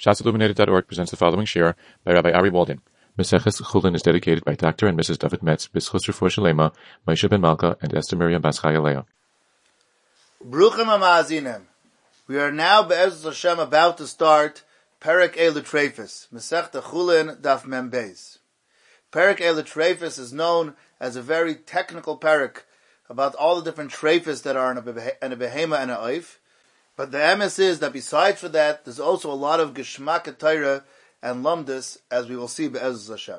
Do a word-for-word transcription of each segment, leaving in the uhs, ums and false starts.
Shas Illuminated dot org presents the following shir by Rabbi Ari Walden. Maseches Chulin is dedicated by Doctor and Missus David Metz, B'schus Refuah Shalema, Moshe Ben Malka, and Esther Miriam Bas Chaya Leah. Bruchim HaMa'azinim. We are now, Be'ezus Hashem, about to start Perek Eilu Treifis, Masechta Chulin Daf Mem Beis. Perek Eilu Treifis is known as a very technical perek about all the different treifis that are in a, behe- in a behema and a oif. But the emes is that besides for that, there's also a lot of Geshmak Torah and Lumdis, as we will see Be'ezus Hashem.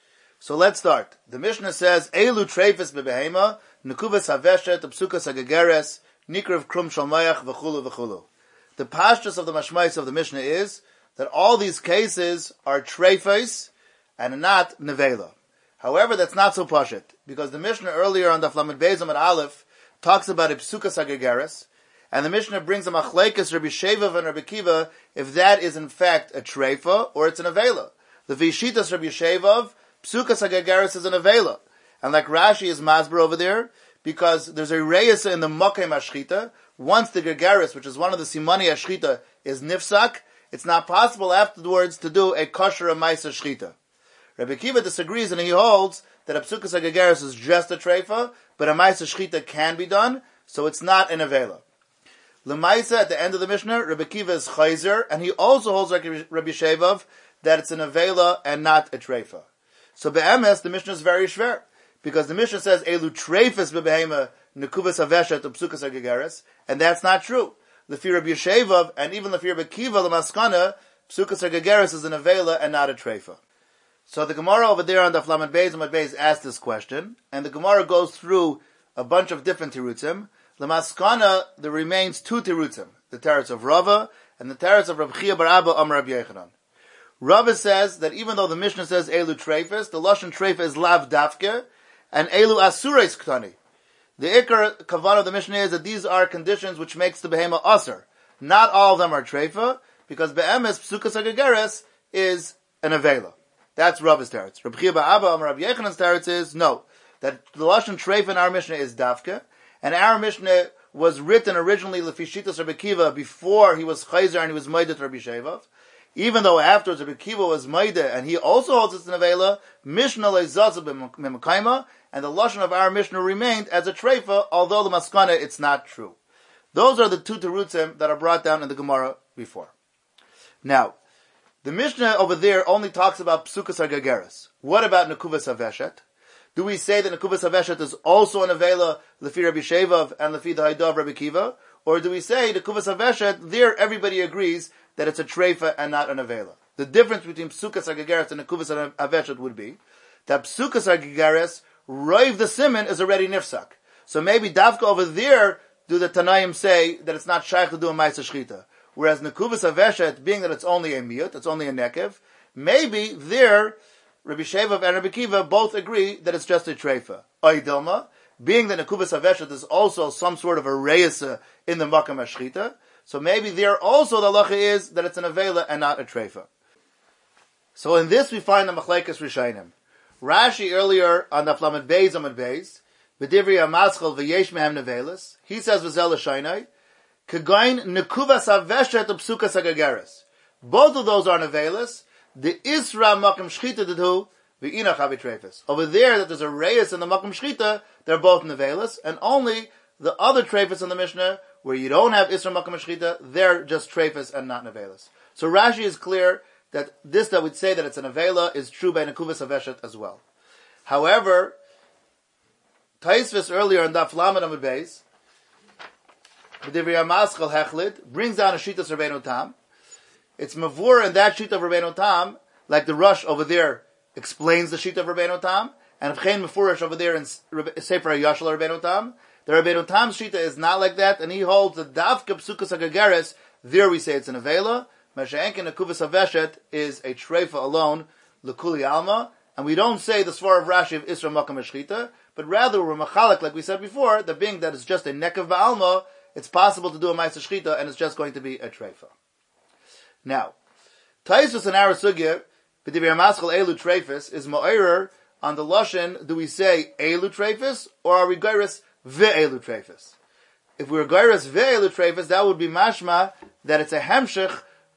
So let's start. The Mishnah says, Eilu Treifis Bebehema, Nekuvas Haveshet, Psukas Hagageres, Nikrav Krum Shalmayach, V'chulu V'chulu. The pashtus of the mashmais of the Mishnah is that all these cases are treifis and not nevela. However, that's not so pashut, because the Mishnah earlier on the Flamed Beis Amud Aleph talks about a Psukas Hagageres, and the Mishnah brings a machlekes Rabbi Shevav and Rabbi Kiva if that is in fact a treifa or it's an avela. The Vishitas Rabbi Shevav, Psukas Hagageres is an avela. And like Rashi is masber over there, because there's a reis in the Mokem Ashchita, once the Gegeres, which is one of the Simani Ashchita, is nifsak, it's not possible afterwards to do a kosher Maisa Shchita. Rabbi Kiva disagrees and he holds that a Psukas Hagageres is just a treifa, but a Maisa Shchita can be done, so it's not an avela. L'maisa, at the end of the Mishnah, Rabbi Kiva is chayzer, and he also holds like Rabbi Shevav that it's an avela and not a treifa. So be'emes, the Mishnah is very shver, because the Mishnah says elu treifas bebehema nekuvas haveshet upsukas hagageres, and that's not true. Lefi Rabbi Shevav and even lefi Rabbi Kiva l'maskana, psukas hagageres is an avela and not a treifa. So the Gemara over there on the Flamed Beis Amud Beis asked this question, and the Gemara goes through a bunch of different tirutzim. L'maskana, there remains two tirutzim, the teretz of Rava and the teretz of Rav Chia bar Abba Amar Rabbi Yechanan. Rava says that even though the Mishnah says Eilu Treifis, the Lashon Treifa is Lav Dafke, and Eilu Asureis Ktani. The Ikar Kavan of the Mishnah is that these are conditions which makes the Behema Asur. Not all of them are Treifa, because Be'emes Psukas HaGageres is an Avela. That's Rava's teretz. Rav Chia bar Abba Amar Rabbi Yechanan's teretz is, no, that the Lashon Treifa in our Mishnah is Dafke, and our Mishnah was written originally Lefishitas Rabbi Kiva before he was Chayzer and he was Maidet Rabbi Shevav. Even though afterwards Rabbi Kiva was Maidet and he also holds it's an Avela, Mishnah Leizazah B'Mekaima, and the Lashon of our Mishnah remained as a Treifa, although the Maskana it's not true. Those are the two terutzim that are brought down in the Gemara before. Now, the Mishnah over there only talks about Psukas HaGageres. What about Nekuvas Haveshet? Do we say that Nekuvas Haveshet is also an Avela, Lefi Rabbi Shevav and Lefi the Haidah of Rabbi Kiva? Or do we say Nekuvas Haveshet, there everybody agrees that it's a Treifa and not an Avela? The difference between Psukas HaGageres and Nekuvas Haveshet would be that Psukas HaGageres, Raiv the Siman is already Nifsak. So maybe Davka over there, do the Tanaim say that it's not Shaykh to do a Maisa Shchita. Whereas Nekuvas Haveshet, being that it's only a Miyut, it's only a Nekev, maybe there, Rabbi Shevav and Rabbi Kiva both agree that it's just a treifa. Oidilma, being that Nekuvas Haveshet is also some sort of a reisa in the Makam Ashchita, so maybe there also the halacha is that it's an avela and not a treifa. So in this we find the Machlekes Rishayim. Rashi earlier on the Flamed Beis Amud Beis, B'divrei HaMaschal v'yesh mehem nevelis, he says v'zel l'shaynai, Kegain Nekuvas Haveshet u'psukas hagageres. Both of those are nevelis. The Isra Makam Shchita did who? The Inach Treifis. Over there, that there's a Reis in the Makam Shchita, they're both Nevelis, and only the other Treifis in the Mishnah, where you don't have Isra Makam Shchita, they're just Treifis and not Nevelis. So Rashi is clear that this that would say that it's a Nevela is true by Nekuvas Haveshet as well. However, Taisvis earlier in Daf Lamed Amud Beis, B'divrei HaMaschal Hechlid, brings down a Shitas Rabbeinu Tam. It's Mavur and that sheet of Rabbeinu Tam, like the Rush over there explains the sheet of Rabbeinu Tam, and V'chein Mefurish over there in Sefer HaYashal Rabbeinu Tam. The Rabbeinu Tam's shita is not like that, and he holds the Davka Psukas HaGageres, there we say it's an Avela, Masha'enkin Nekuvas Haveshet is a Treifa alone, L'Kuli Alma, and we don't say the Svar of Rashi of Isra Makam Eshchita, but rather we're Machalik, like we said before, that being that it's just a Nekav Ba'alma, it's possible to do a Ma'aseh Shchita, and it's just going to be a Treifa. Now, Taisus and our sugya, B'divrei HaMaschal Eilu Treifis, is Ma'orer on the Lashon, do we say Eilu Treifis, or are we Geiris Ve'eilu Treifis? If we were Geiris Ve'eilu Treifis, that would be mashma that it's a Hemshech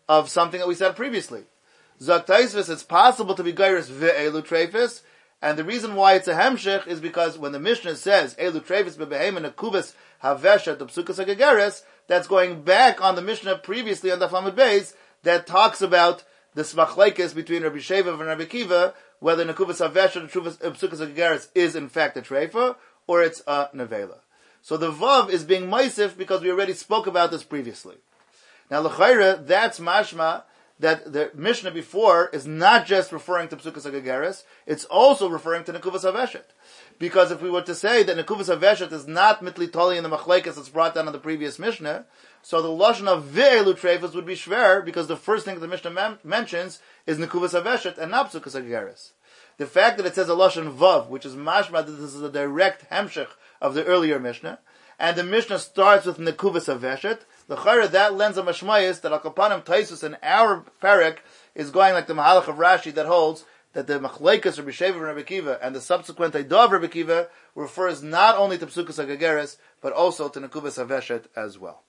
of something that we said previously. Zok Taisvis, it's possible to be Geiris ve'elu treifis, and the reason why it's a hemshech is because when the Mishnah says elu treifis bebehem nekubas haveshet psukas hagegeres, that's going back on the Mishnah previously on the Famud Beis that talks about the smachlekes between Rabbi Sheva and Rabbi Kiva, whether nekubas haveshet or psukas hagegeres is in fact a treifa or it's a nevela. So the vav is being meisif because we already spoke about this previously. Now l'chayra, that's mashma that the Mishnah before is not just referring to Psukas HaGegeres, it's also referring to Nekuvas HaVeshet. Because if we were to say that Nekuvas HaVeshet is not mitli toli in the Machlekes that's brought down in the previous Mishnah, so the Lashon of Ve'elu Treifas would be shver, because the first thing the Mishnah mem- mentions is Nekuvas HaVeshet and not Psukas HaGegeres. The fact that it says a Lashon Vav, which is mashma that this is a direct hemshech of the earlier Mishnah, and the Mishnah starts with Nekuvas HaVeshet, the Chayra, that lends a mashmayis that Akapanim Taisus in our parak is going like the Mahalach of Rashi that holds that the Machlekes Rabbi Sheva and Rabbi Kiva and the subsequent Eidah of Rabbi Kiva refers not only to Psukas HaGegeres but also to Nekuvas HaVeshet as well.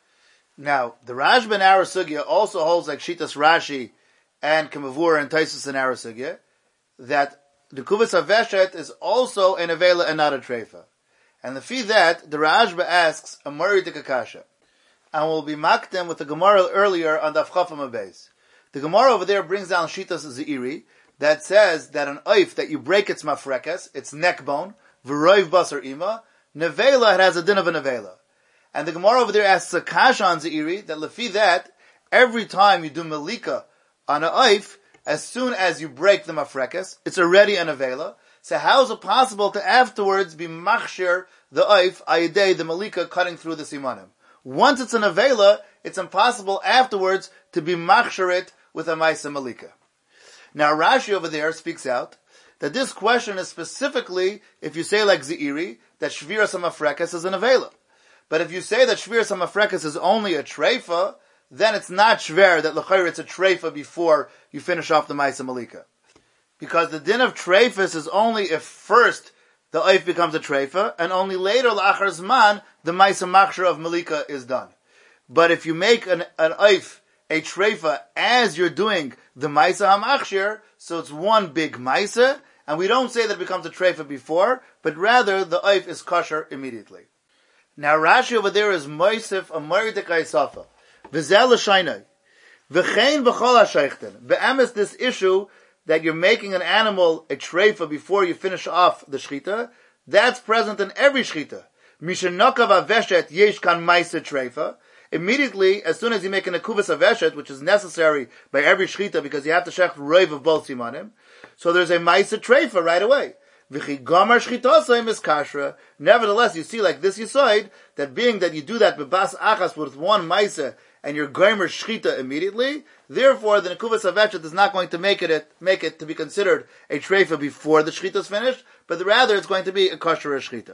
Now, the Rashba in our Sugya also holds like Shitas Rashi and Kemavur and Taisus in our Sugya that Nekuvas HaVeshet is also an Avela and not a Treifa. And the fee that, the Rashba asks a Murray to Kakasha. And we'll be makdem with the Gemara earlier on the Chafam Beis. The Gemara over there brings down Shitas Zeiri that says that an oif that you break its mafrekas, its neck bone, v'roiv basar ima, nevela, it has a din of a nevela. And the Gemara over there asks a kasha on Zeiri that lefi that every time you do malika on an oif, as soon as you break the mafrekas, it's already a nevela. So how is it possible to afterwards be machshir the oif ayidei the malika cutting through the simanim? Once it's an avela, it's impossible afterwards to be machsharit with a maisa malika. Now Rashi over there speaks out that this question is specifically if you say like Zeiri, that shviras hamafrekas is an avela. But if you say that shviras hamafrekas is only a treifa, then it's not shver that l'chayr it's a treifa before you finish off the maisa malika. Because the din of treifas is only if first the oif becomes a treifa, and only later, l'achar zman, the maisa machshir of malika is done. But if you make an, an oif a treifa as you're doing the maisa hamachshir, so it's one big maisa, and we don't say that it becomes a treifa before, but rather the oif is kosher immediately. Now Rashi over there is moisif a moridik aisafa, v'zel l'shaynai, v'chein b'chol ha'sheichten, be'emes this issue that you're making an animal a treifa before you finish off the shchita, that's present in every shchita. Mishenakav aveshet yesh kan maisa treifa. Immediately, as soon as you make an akuvas aveshet, which is necessary by every shchita because you have to shech roiv of both simanim, so there's a maisa treifa right away. V'chi gamar shchitosayim is kashra. Nevertheless, you see like this yisoid, that being that you do that bebas achas with one maisa, and you're gomer shchita immediately, therefore the nekuvas haveshet is not going to make it make it to be considered a treifa before the shchita is finished, but rather it's going to be a kosher shchita.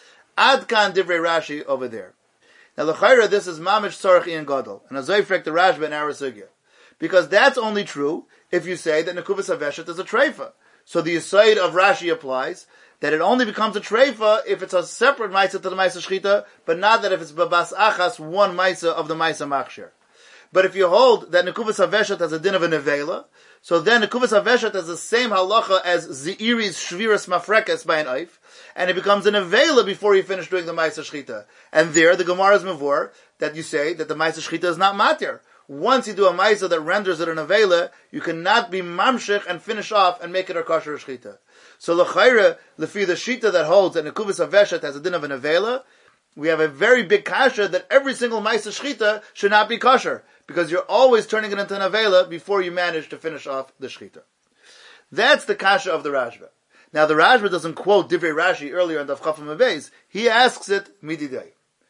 Ad kan divrei Rashi over there. Now l'chayra this is mamish tzarich ian gadol, and azoyfrek the Rashba in our sugya, because that's only true if you say that nekuvas haveshet is a treifa. So the yisoid of Rashi applies that it only becomes a treifa if it's a separate maisa to the maisa shchita, but not that if it's babas achas, one maisa of the maisa machshir. But if you hold that nekuvas haveshet has a din of a nevela, so then nekuvas haveshet has the same halacha as zeiri's shviras mafrekas by an oif, and it becomes an nevela before you finish doing the maisa shchita. And there the Gemara is mavor that you say that the maisa shchita is not matir. Once you do a maisa that renders it an avela, you cannot be mamshich and finish off and make it a kosher shchita. So l'chayra, lefi the shita that holds that nekuvas haveshet has a din of an avela, we have a very big kasha that every single maisa shchita should not be kosher, because you're always turning it into an avela before you manage to finish off the shchita. That's the kasha of the Rashba. Now the Rashba doesn't quote Divrei Rashi earlier in the Chafam Beis. He asks it mididei.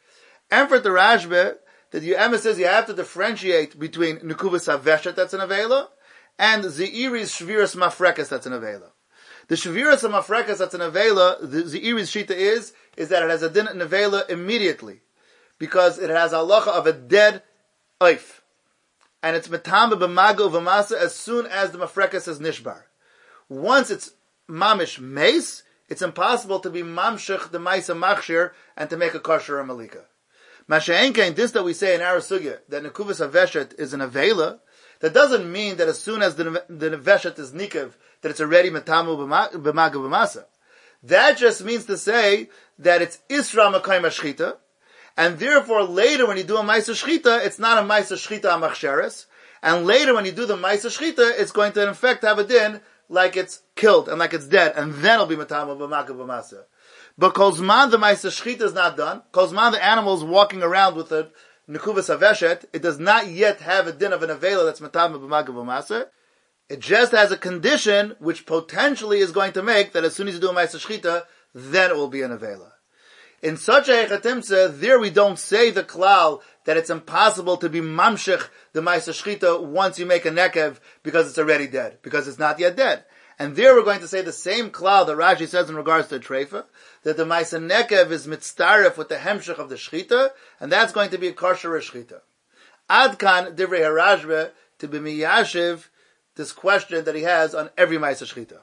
And for the Rashba, that the Emma says you have to differentiate between nekuvas haveshet that's an avela and zeiri's shviras mafrekas that's an avela. The shviras mafrekas that's an avela, the zeiri's shita is is that it has a din an avela immediately because it has a halacha of a dead oif, and it's metam b'maga uvamasa as soon as the mafrekas is nishbar. Once it's mamish meis, it's impossible to be mamshich the maisa machshir and to make a kosher or malika. Masha'enkein, this that we say in our sugya, that nekuvas haveshet is an avela, that doesn't mean that as soon as the, the neveshet is nikav, that it's already metamu b'maga b'masa. That just means to say that it's isra makayim shchita, and therefore later when you do a ma'isa shchita, it's not a ma'isa shchita amachsheres, and later when you do the ma'isa shchita, it's going to in effect have a din like it's killed and like it's dead, and then it'll be metamu b'maga b'masa. But kolzman the ma'isa shchita is not done. Kolzman the animal is walking around with a nekuvas haveshet. It does not yet have a din of an avela that's metamu b'maga b'masa. It just has a condition which potentially is going to make that as soon as you do a ma'isa shchita, then it will be an avela. In such a hechatimtza, there we don't say the klal that it's impossible to be mamshech the ma'isa shchita once you make a nekev because it's already dead, because it's not yet dead. And there we're going to say the same klal that Rashi says in regards to treifa, that the ma'isa nekev is mitztaref with the hemshech of the shchita, and that's going to be a kosher shchita. Adkan divrei harajbe to be miyashiv this question that he has on every ma'isa shchita.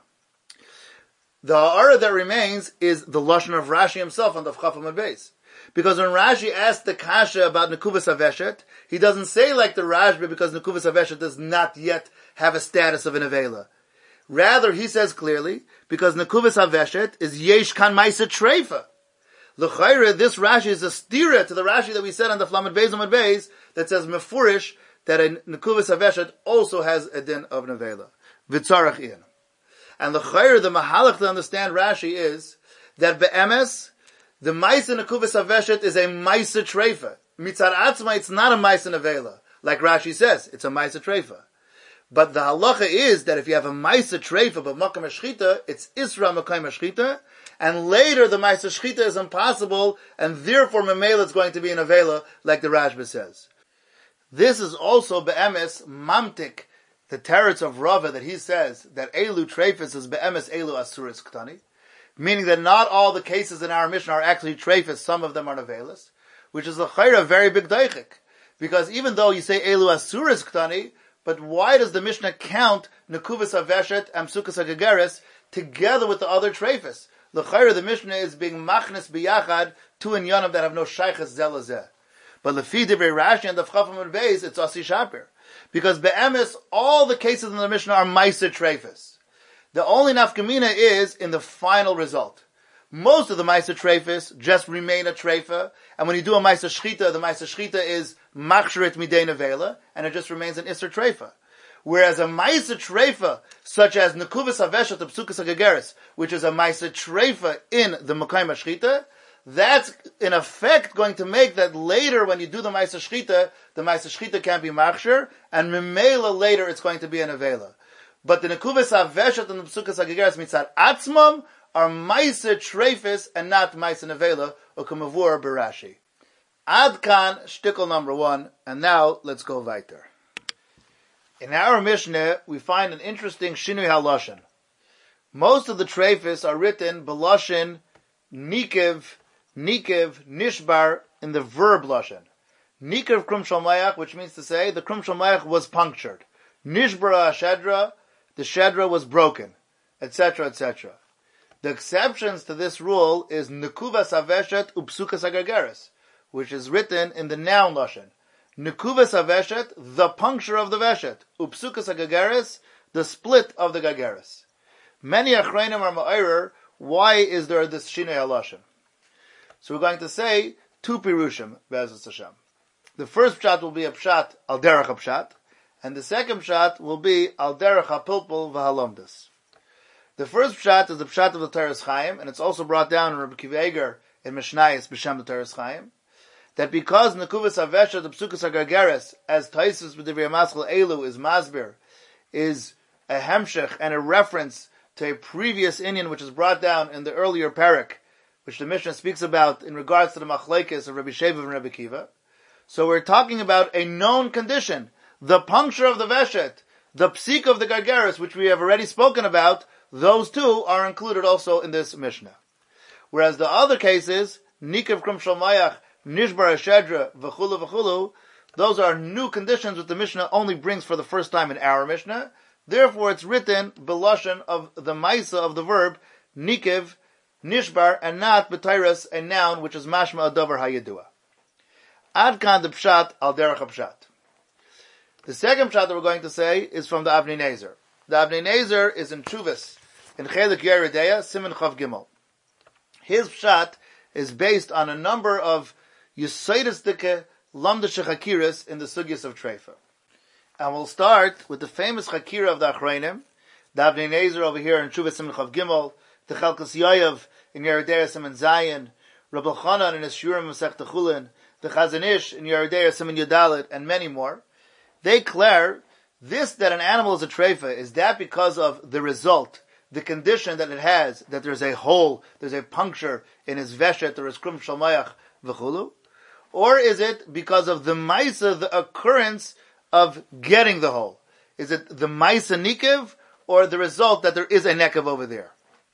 The ha'ara that remains is the lashon of Rashi himself on the Chaf Amud Beis. Because when Rashi asked the kasha about nekuvas haveshet, he doesn't say like the Rashba because nekuvas haveshet does not yet have a status of an avela. Rather, he says clearly, because nekuvas haveshet is yesh kan ma'isa treifa. L'chayre, this Rashi is a stira to the Rashi that we said on the Flamed Beis Amud Beis that says mefurish that a nekuvas haveshet also has a din of an avela. V'tzarach in. And the chayr, the mahalach to understand Rashi is that be'emes, the ma'isa nekuvas haveshet is a ma'isa treifa. Mitzad atzma, it's not a ma'isa nevela. Like Rashi says, it's a ma'isa treifa. But the halacha is that if you have a ma'isa treifa but makam shchita, it's isra makam shchita, and later the ma'isa shchita is impossible, and therefore memela is going to be an avela, like the Rashba says. This is also be'emes mamtik, the teretz of Rava that he says that elu treifis is be'emes elu asuris ktani, meaning that not all the cases in our Mishnah are actually treifis, some of them are nevelas, which is a chayra, very big daichik. Because even though you say elu asuris ktani, but why does the Mishnah count nekuvas haveshet and psukas hagageres together with the other treifis? The chayra, the Mishnah is being machnes biyachad two inyanim that have no shaychas zelazeh. But lefi divrei Rashi and the Chaf Amud Beis, it's asi shapir. Because be'emes, all the cases in the Mishnah are ma'isa treifis. The only nafkamina is in the final result. Most of the ma'isa treifis just remain a treifa, and when you do a ma'isa shchita, the ma'isa shchita is machsharit midei nevela, and it just remains an isser treifa. Whereas a ma'isa treifa, such as nekuvas haveshet of psukas hagageres, which is a ma'isa treifa in the makayim shchita, that's in effect going to make that later when you do the ma'isa shchita, the ma'isa shchita can't be machshir, and memela later it's going to be an avela. But the nekuvas haveshet and the psukas hagageres mitzad atzmam are ma'isa treifis and not ma'isa nevela or kamavur barashi. Adkan shtickle number one, and now let's go weiter. In our Mishnah, we find an interesting shinui haloshen. Most of the treifis are written beloshin nikiv, nikiv, nishbar in the verb loshen. Nikiv krum shalmayach, which means to say the krum shalmayach was punctured. Nishbara shedra, the shedra was broken, et cetera, et cetera. The exceptions to this rule is nekuvas haveshet upsukas hagageres, which is written in the noun lashon. Nekuvas haveshet, the puncture of the veshet. Upsukas hagageres, the split of the gageres. Many achrayim are ma'arer, why is there this shinei haloshen? So we're going to say two pirushim, Be'ezus Hashem. The first pshat will be a pshat al derech a pshat, and the second pshat will be al derech hapilpul v'halomdas. The first pshat is the pshat of the Teres Chaim, and it's also brought down in Rabbi Kiva Eger in Mishnayos b'shem the Teres Chaim, that because nekuvas haveshet the psukas hagageres, as Taisus b'divrei Maschil Elu is masbir, is a hemshech and a reference to a previous inyan which is brought down in the earlier parak, which the Mishnah speaks about in regards to the machlekes of Rabbi Sheva and Rabbi Kiva. So we're talking about a known condition, the puncture of the veshet, the psik of the gageres, which we have already spoken about. Those two are included also in this Mishnah. Whereas the other cases, Nikav Krum Shalmayach, Nishbar Shedra, V'chulu V'chulu, those are new conditions which the Mishnah only brings for the first time in our Mishnah. Therefore it's written Beloshen of the Maisa of the verb, Nikiv, Nishbar, and not B'tairas, a noun which is Mashma Adover Hayedua. Ad kan the pshat al derech pshat. The second pshat that we're going to say is from the Avnei Nezer. The Avnei Nezer is in Chuvas, in Chelik Yeridea, Siman Chav Gimel. His pshat is based on a number of Yesodis Dike Lamdische Chakiras in the Sugyas of Treifa. And we'll start with the famous Chakira of the Achreinim, the Avnei Nezer over here in Chuvas Siman Chav Gimel, the Chalkas Yoyev in Yeridea Siman Zayin, Rabbi Chanan in his Shurim Masech Chulin, the Chazon Ish in Yeridea Siman Yudalit, and many more. They declare this, that an animal is a treifa, is that because of the result, the condition that it has, that there's a hole, there's a puncture in his veshet or his krum shalmayach v'chulu? Or is it because of the maisa, the occurrence of getting the hole? Is it the maisa nikiv, or the result that there is a nekev over there?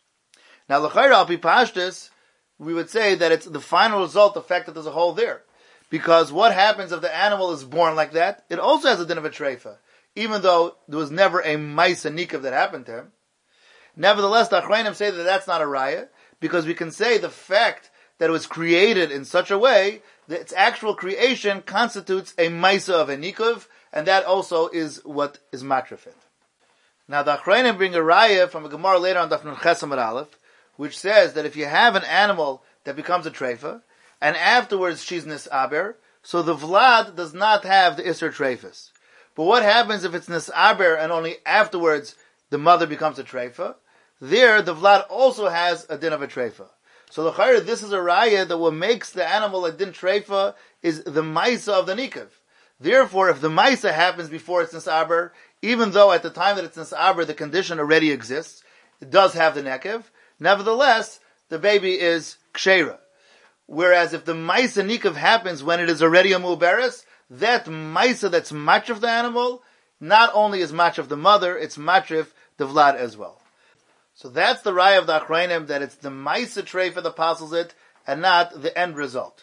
Now, l'chayra al pi pashtus, we would say that it's the final result, the fact that there's a hole there. Because what happens if the animal is born like that? It also has a din of a treifa, even though there was never a maisa nikiv that happened to him. Nevertheless, the Achrayim say that that's not a raya, because we can say the fact that it was created in such a way that its actual creation constitutes a maisa of a nikiv, and that also is what is matrifit. Now, the Achrayim bring a raya from a Gemara later on Daf Nun Ches Amud Aleph, which says that if you have an animal that becomes a treifa, and afterwards she's nisaber, so the vlad does not have the iser treifas. But what happens if it's nisaber and only afterwards the mother becomes a treifa? There, the vlad also has a din of a treifa. So the chayr, this is a raya that what makes the animal a din treifa is the maisa of the nikav. Therefore, if the maisa happens before it's nisaber, even though at the time that it's nisaber the condition already exists, it does have the nekev, nevertheless, the baby is ksheira. Whereas if the maisa nikav happens when it is already a muberes, that maisa that's match of the animal, not only is match of the mother, it's match of the vlad as well. So that's the raya of the Achrayim, that it's the maisa treifa that apostles it, and not the end result.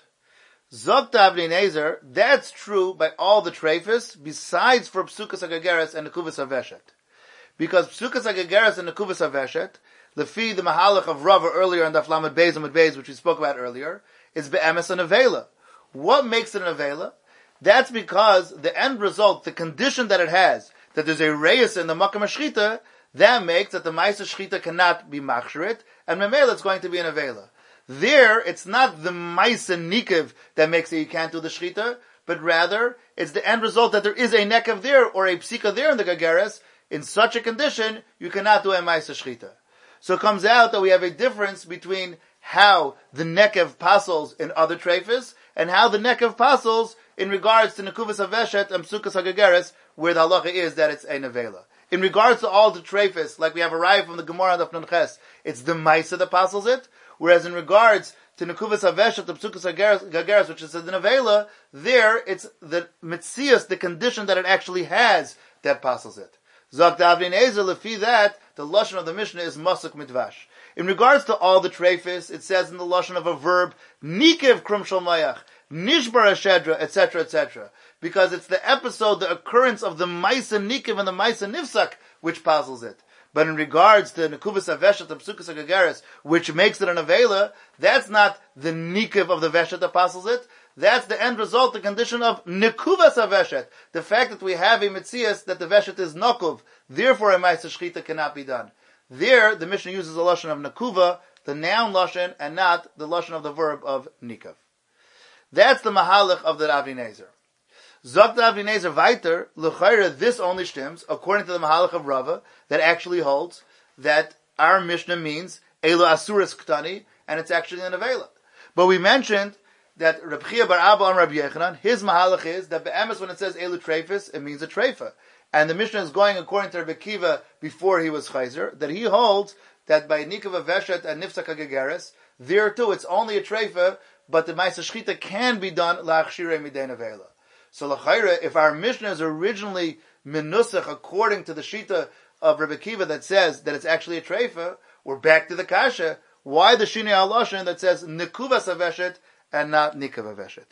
Zok Avnei Nezer, that's true by all the treifas, besides for Psukas HaGegeres and Nekuvas HaVeshet. Because Psukas HaGegeres and Nekuvas HaVeshet, lefi the mahalach of Rava earlier in the Lamed Beis Amud Beis, which we spoke about earlier, is be'emes an avela. What makes it an avela? That's because the end result, the condition that it has, that there's a reis in the makam shchita, that makes that the ma'isa shchita cannot be machsherit, and memela it's going to be an avela. There, it's not the ma'isa nikiv that makes it you can't do the shchita, but rather, it's the end result that there is a nekev there, or a psika there in the gageres. In such a condition, you cannot do a ma'isa shchita. So it comes out that we have a difference between how the nekev pasels in other treifas, and how the nekev pasels in regards to nekuvas haveshet and psukas hagageres, where the halacha is that it's a nevela. In regards to all the treifas, like we have arrived from the Gemara of Nun Ches, it's the maisa that pasels it, whereas in regards to nekuvas haveshet, the psukas hagageres, which is the nevela, there it's the mitzias, the condition that it actually has, that pasels it. Zok Avnei Nezer, lefi that, the lashon of the Mishnah is masuk mitvash. In regards to all the treifis, it says in the lashon of a verb, nikiv krum shalmayach, nishbar hashedra, et cetera, et cetera. Because it's the episode, the occurrence of the maisa nikiv and the maisa nifsak, which puzzles it. But in regards to nekuvas haveshet and psukas hagageres, which makes it an avela, that's not the nikiv of the veshet that puzzles it. That's the end result, the condition of nekuvas haveshet. The fact that we have a mitzias that the veshet is nokuv, therefore a maisa shchita cannot be done. There, the Mishnah uses the lashon of nekuva, the noun lashon, and not the lashon of the verb of nikav. That's the mahalach of the Avnei Nezer. Zok the Avnei Nezer weiter, l'chayra, this only stems, according to the mahalach of Rava, that actually holds that our Mishnah means elo asuris ktani, and it's actually an avela. But we mentioned that Reb Chia bar Abba and Rabbi Yechanan, his mahalach is that be'emes when it says elu treifis, it means a treifa. And the Mishnah is going according to Rabbi Kiva before he was chayzer, that he holds that by nikav veshet and nifsak hagegeres, there too it's only a treifa, but the ma'isa shchita can be done la'achshirei midei nevela. So l'chayre, if our Mishnah is originally minusach according to the shita of Rabbi Kiva that says that it's actually a treifa, we're back to the kasha. Why the shinei haloshen that says nekuvas haveshet and not nikav haveshet?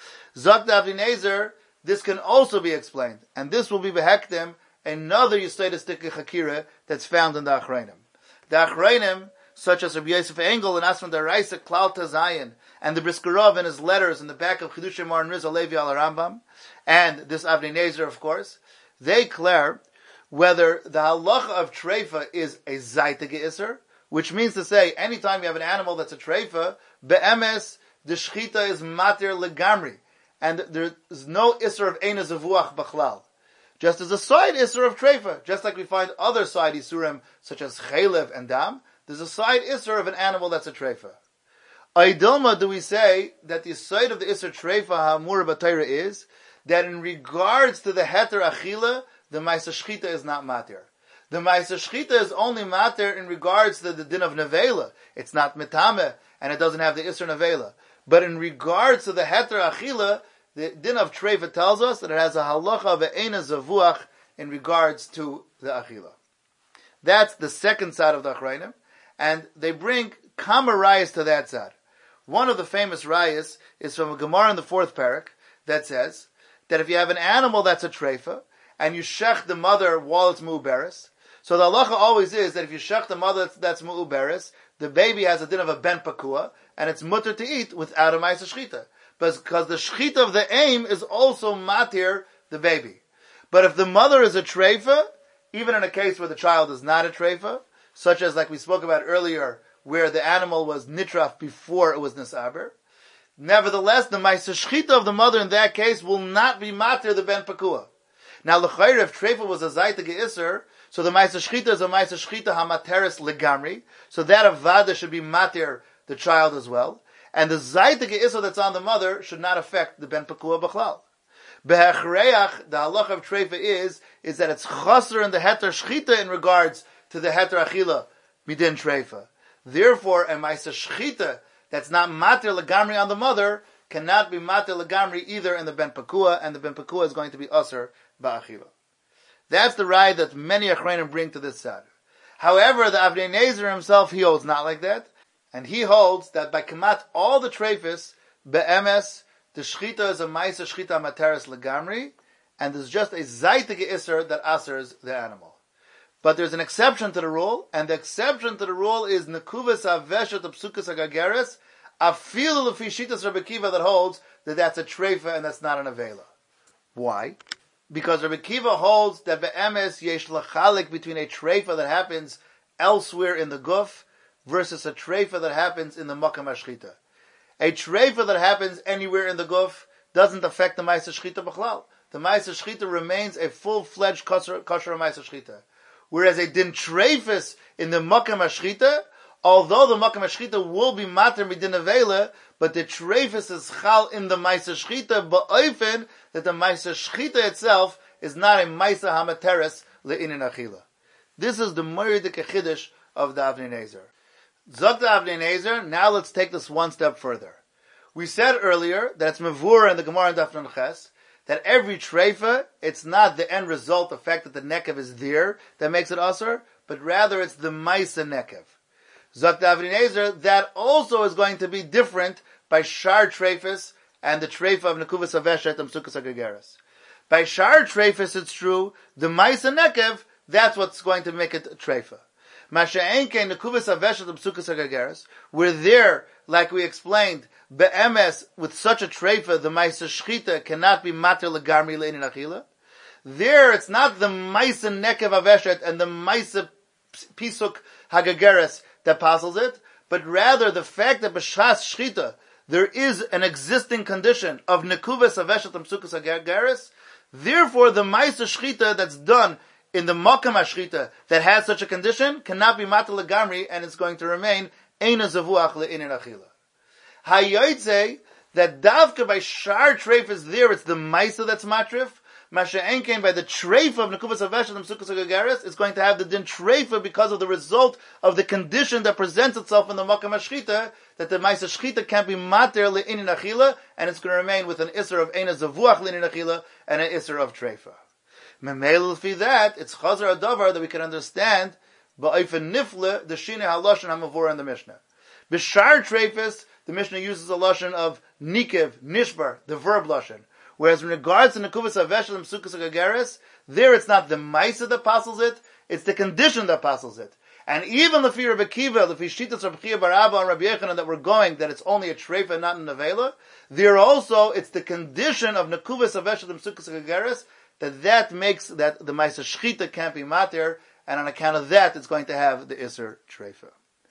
Zok Avnei Nezer, this can also be explained, and this will be behektim, another Yisodistic Chakira that's found in the Achrayim. The Achrayim, such as Rabbi Yosef Engel and Asman Daraisa, Klal Tazayin, and the Briskerov in his letters in the back of Chidushei Moran Rizal Levi al Rambam, and this Avnei Nezer, of course, they declare whether the halacha of treifa is a zaytige iser, which means to say, anytime you have an animal that's a treifa, be'emes, the shchita is matir legamri, and there is no iser of eina zavuach b'chlal. Just as a side iser of treifa, just like we find other side isurim, such as chaylev and dam, there's a side iser of an animal that's a treifa. Aidilma, do we say that the side of the iser treifa ha'amur b'Torah is that in regards to the heter achila, the ma'aser shchita is not matir. The ma'aser shchita is only matir in regards to the din of nevela. It's not metame, and it doesn't have the iser nevela. But in regards to the heter achila, the din of treifa tells us that it has a halacha ve'ena zavuach in regards to the achila. That's the second side of the achrayim, and they bring kama rayas to that side. One of the famous rayas is from a Gemara in the fourth parak that says that if you have an animal that's a treifa, and you shech the mother while it's mu'uberes, so the halacha always is that if you shech the mother that's mu'uberes, the baby has a din of a ben pakua, and it's mutter to eat without a ma'aser shchita. Because the shchita of the aim is also matir the baby. But if the mother is a treifa, even in a case where the child is not a treifa, such as like we spoke about earlier, where the animal was nitraf before it was nisaber, nevertheless, the ma'aser shchita of the mother in that case will not be matir the ben pakua. Now, l'chayr, if treifa was a zayta ge'isser, so the ma'aser shchita is a ma'aser shchita hamateres legamri, so that avada should be matir the child as well, and the zayta ge'isser that's on the mother should not affect the ben pakua b'chlal. Behechreach, the halacha of treifa is, is that it's chaser in the heter shchita in regards to the heter achila midin treifa. Therefore, a ma'aser shchita that's not matir legamri on the mother cannot be matir legamri either in the ben pakua, and the ben pakua is going to be usher ba'achila. That's the ride that many achrayim bring to this side. However, the Avnei Nezer himself, he holds not like that, and he holds that by kamat all the treifis be'emes, the shchita is a ma'aser shchita materes legamri, and there's just a zaytige iser that asers the animal. But there's an exception to the rule, and the exception to the rule is nekuvas aveshet psukas agageres, afilu lefi shitas Rabbi Kiva that holds that that's a treifa and that's not an avela. Why? Because Rabbi Kiva holds that be'emes yesh lachalik between a treifa that happens elsewhere in the guf versus a treifa that happens in the makam hashchita. A treifa that happens anywhere in the guf doesn't affect the ma'aser shchita b'chlal. The ma'aser shchita remains a full-fledged kosher ma'aser shchita. Whereas a din treifis in the makam hashchita, although the makam hashchita will be mater midin avela, but the treifis is chal in the ma'aser shchita ba'ofen that the ma'aser shchita itself is not a ma'aser hamateres le'inin achila. This is the moiridik chiddush of the Avnei Nezer. Zok the Avnei Nezer. Now let's take this one step further. We said earlier that it's mevura in the Gemara in Daf Nun Ches that every treifa, it's not the end result, the fact that the nekev is there that makes it asur, but rather it's the ma'aser nekev. Zok the Avnei Nezer, that also is going to be different by shar treifis and the treifa of nekuvas aveshet and psukas agageres. By shar treifis, it's true, the ma'aser nekev, that's what's going to make it a treifa. Masha'enke nekuvas aveshet and psukas agageres, we're there, like we explained, be'emes, with such a treifa, the ma'aser shchita cannot be mater legamri le'inin achila. There, it's not the ma'aser nekev aveshet and the ma'aser pisuk hagageres that passes it, but rather the fact that b'shas shchita, there is an existing condition of nekuvas aveshet and psukas hagageres. Therefore, the ma'aser shchita that's done in the makam hashchita that has such a condition cannot be mater legamri, and it's going to remain eina zavuach le'inin achila. Hayotze, that davka by shar treif is there, it's the ma'aser that's matrif. Masha'enkein, by the treif of nekuvas aveshet and psukas hagageres, it's going to have the din treifa because of the result of the condition that presents itself in the makam hashchita, that the ma'aser shchita can't be mater le'inin achila, and it's going to remain with an isser of eina zavuach le'inin achila and an isser of treifa. Memel fi that, it's chazar adavar that we can understand ba'ofen nifle the shine haloshen hamavur in the Mishnah. B'shar treifis, the Mishnah uses a lashon of nikev, nishbar, the verb lashon. Whereas in regards to nekuvas aveshet and psukas hagageres, there it's not the ma'aser that passes it, it's the condition that passes it. And even Lefi Rabbi Kiva, Lefi Shitas Rabbi Chia bar Abba and Rabbi Yechanan that we're going, that it's only a treifa, not an nevela, there also, it's the condition of Nekuvas Aveshet M'Sukkos HaGegeres, that that makes, that the Maisa Shchita can't be matir, and on account of that, it's going to have the Isser treifa.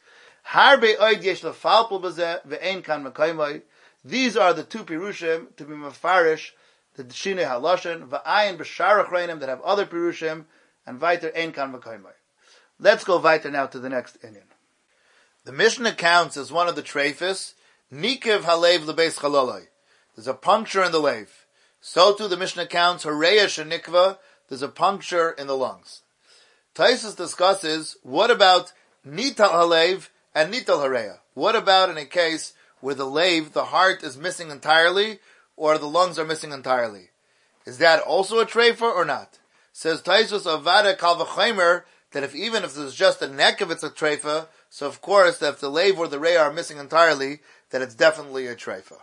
Harbe Oid Yesh Lefalpul Bazeh, Ve'ein Kan Mekaymoi. These are the two Pirushim to be Mefarish, the Shinei Haloshen, Va'ayin B'Sharach Reinim that have other Pirushim, and Vaiter Ein Kan Mekaymoi. Let's go weiter now to the next inyan. The Mishnah counts as one of the treifis, Nikev Halev Lebeis Chaloloi. There's a puncture in the lave. So too the Mishnah counts Hareya Shenikva, there's a puncture in the lungs. Taisus discusses, what about Nital Halev and Nital Hareya? What about in a case where the lave, the heart is missing entirely, or the lungs are missing entirely? Is that also a treifa or not? Says Taisus Avada Kal V'Chaimer, that if even if there's just a neck of it's a treifa, so of course that if the lave or the reya are missing entirely, that it's definitely a treifa.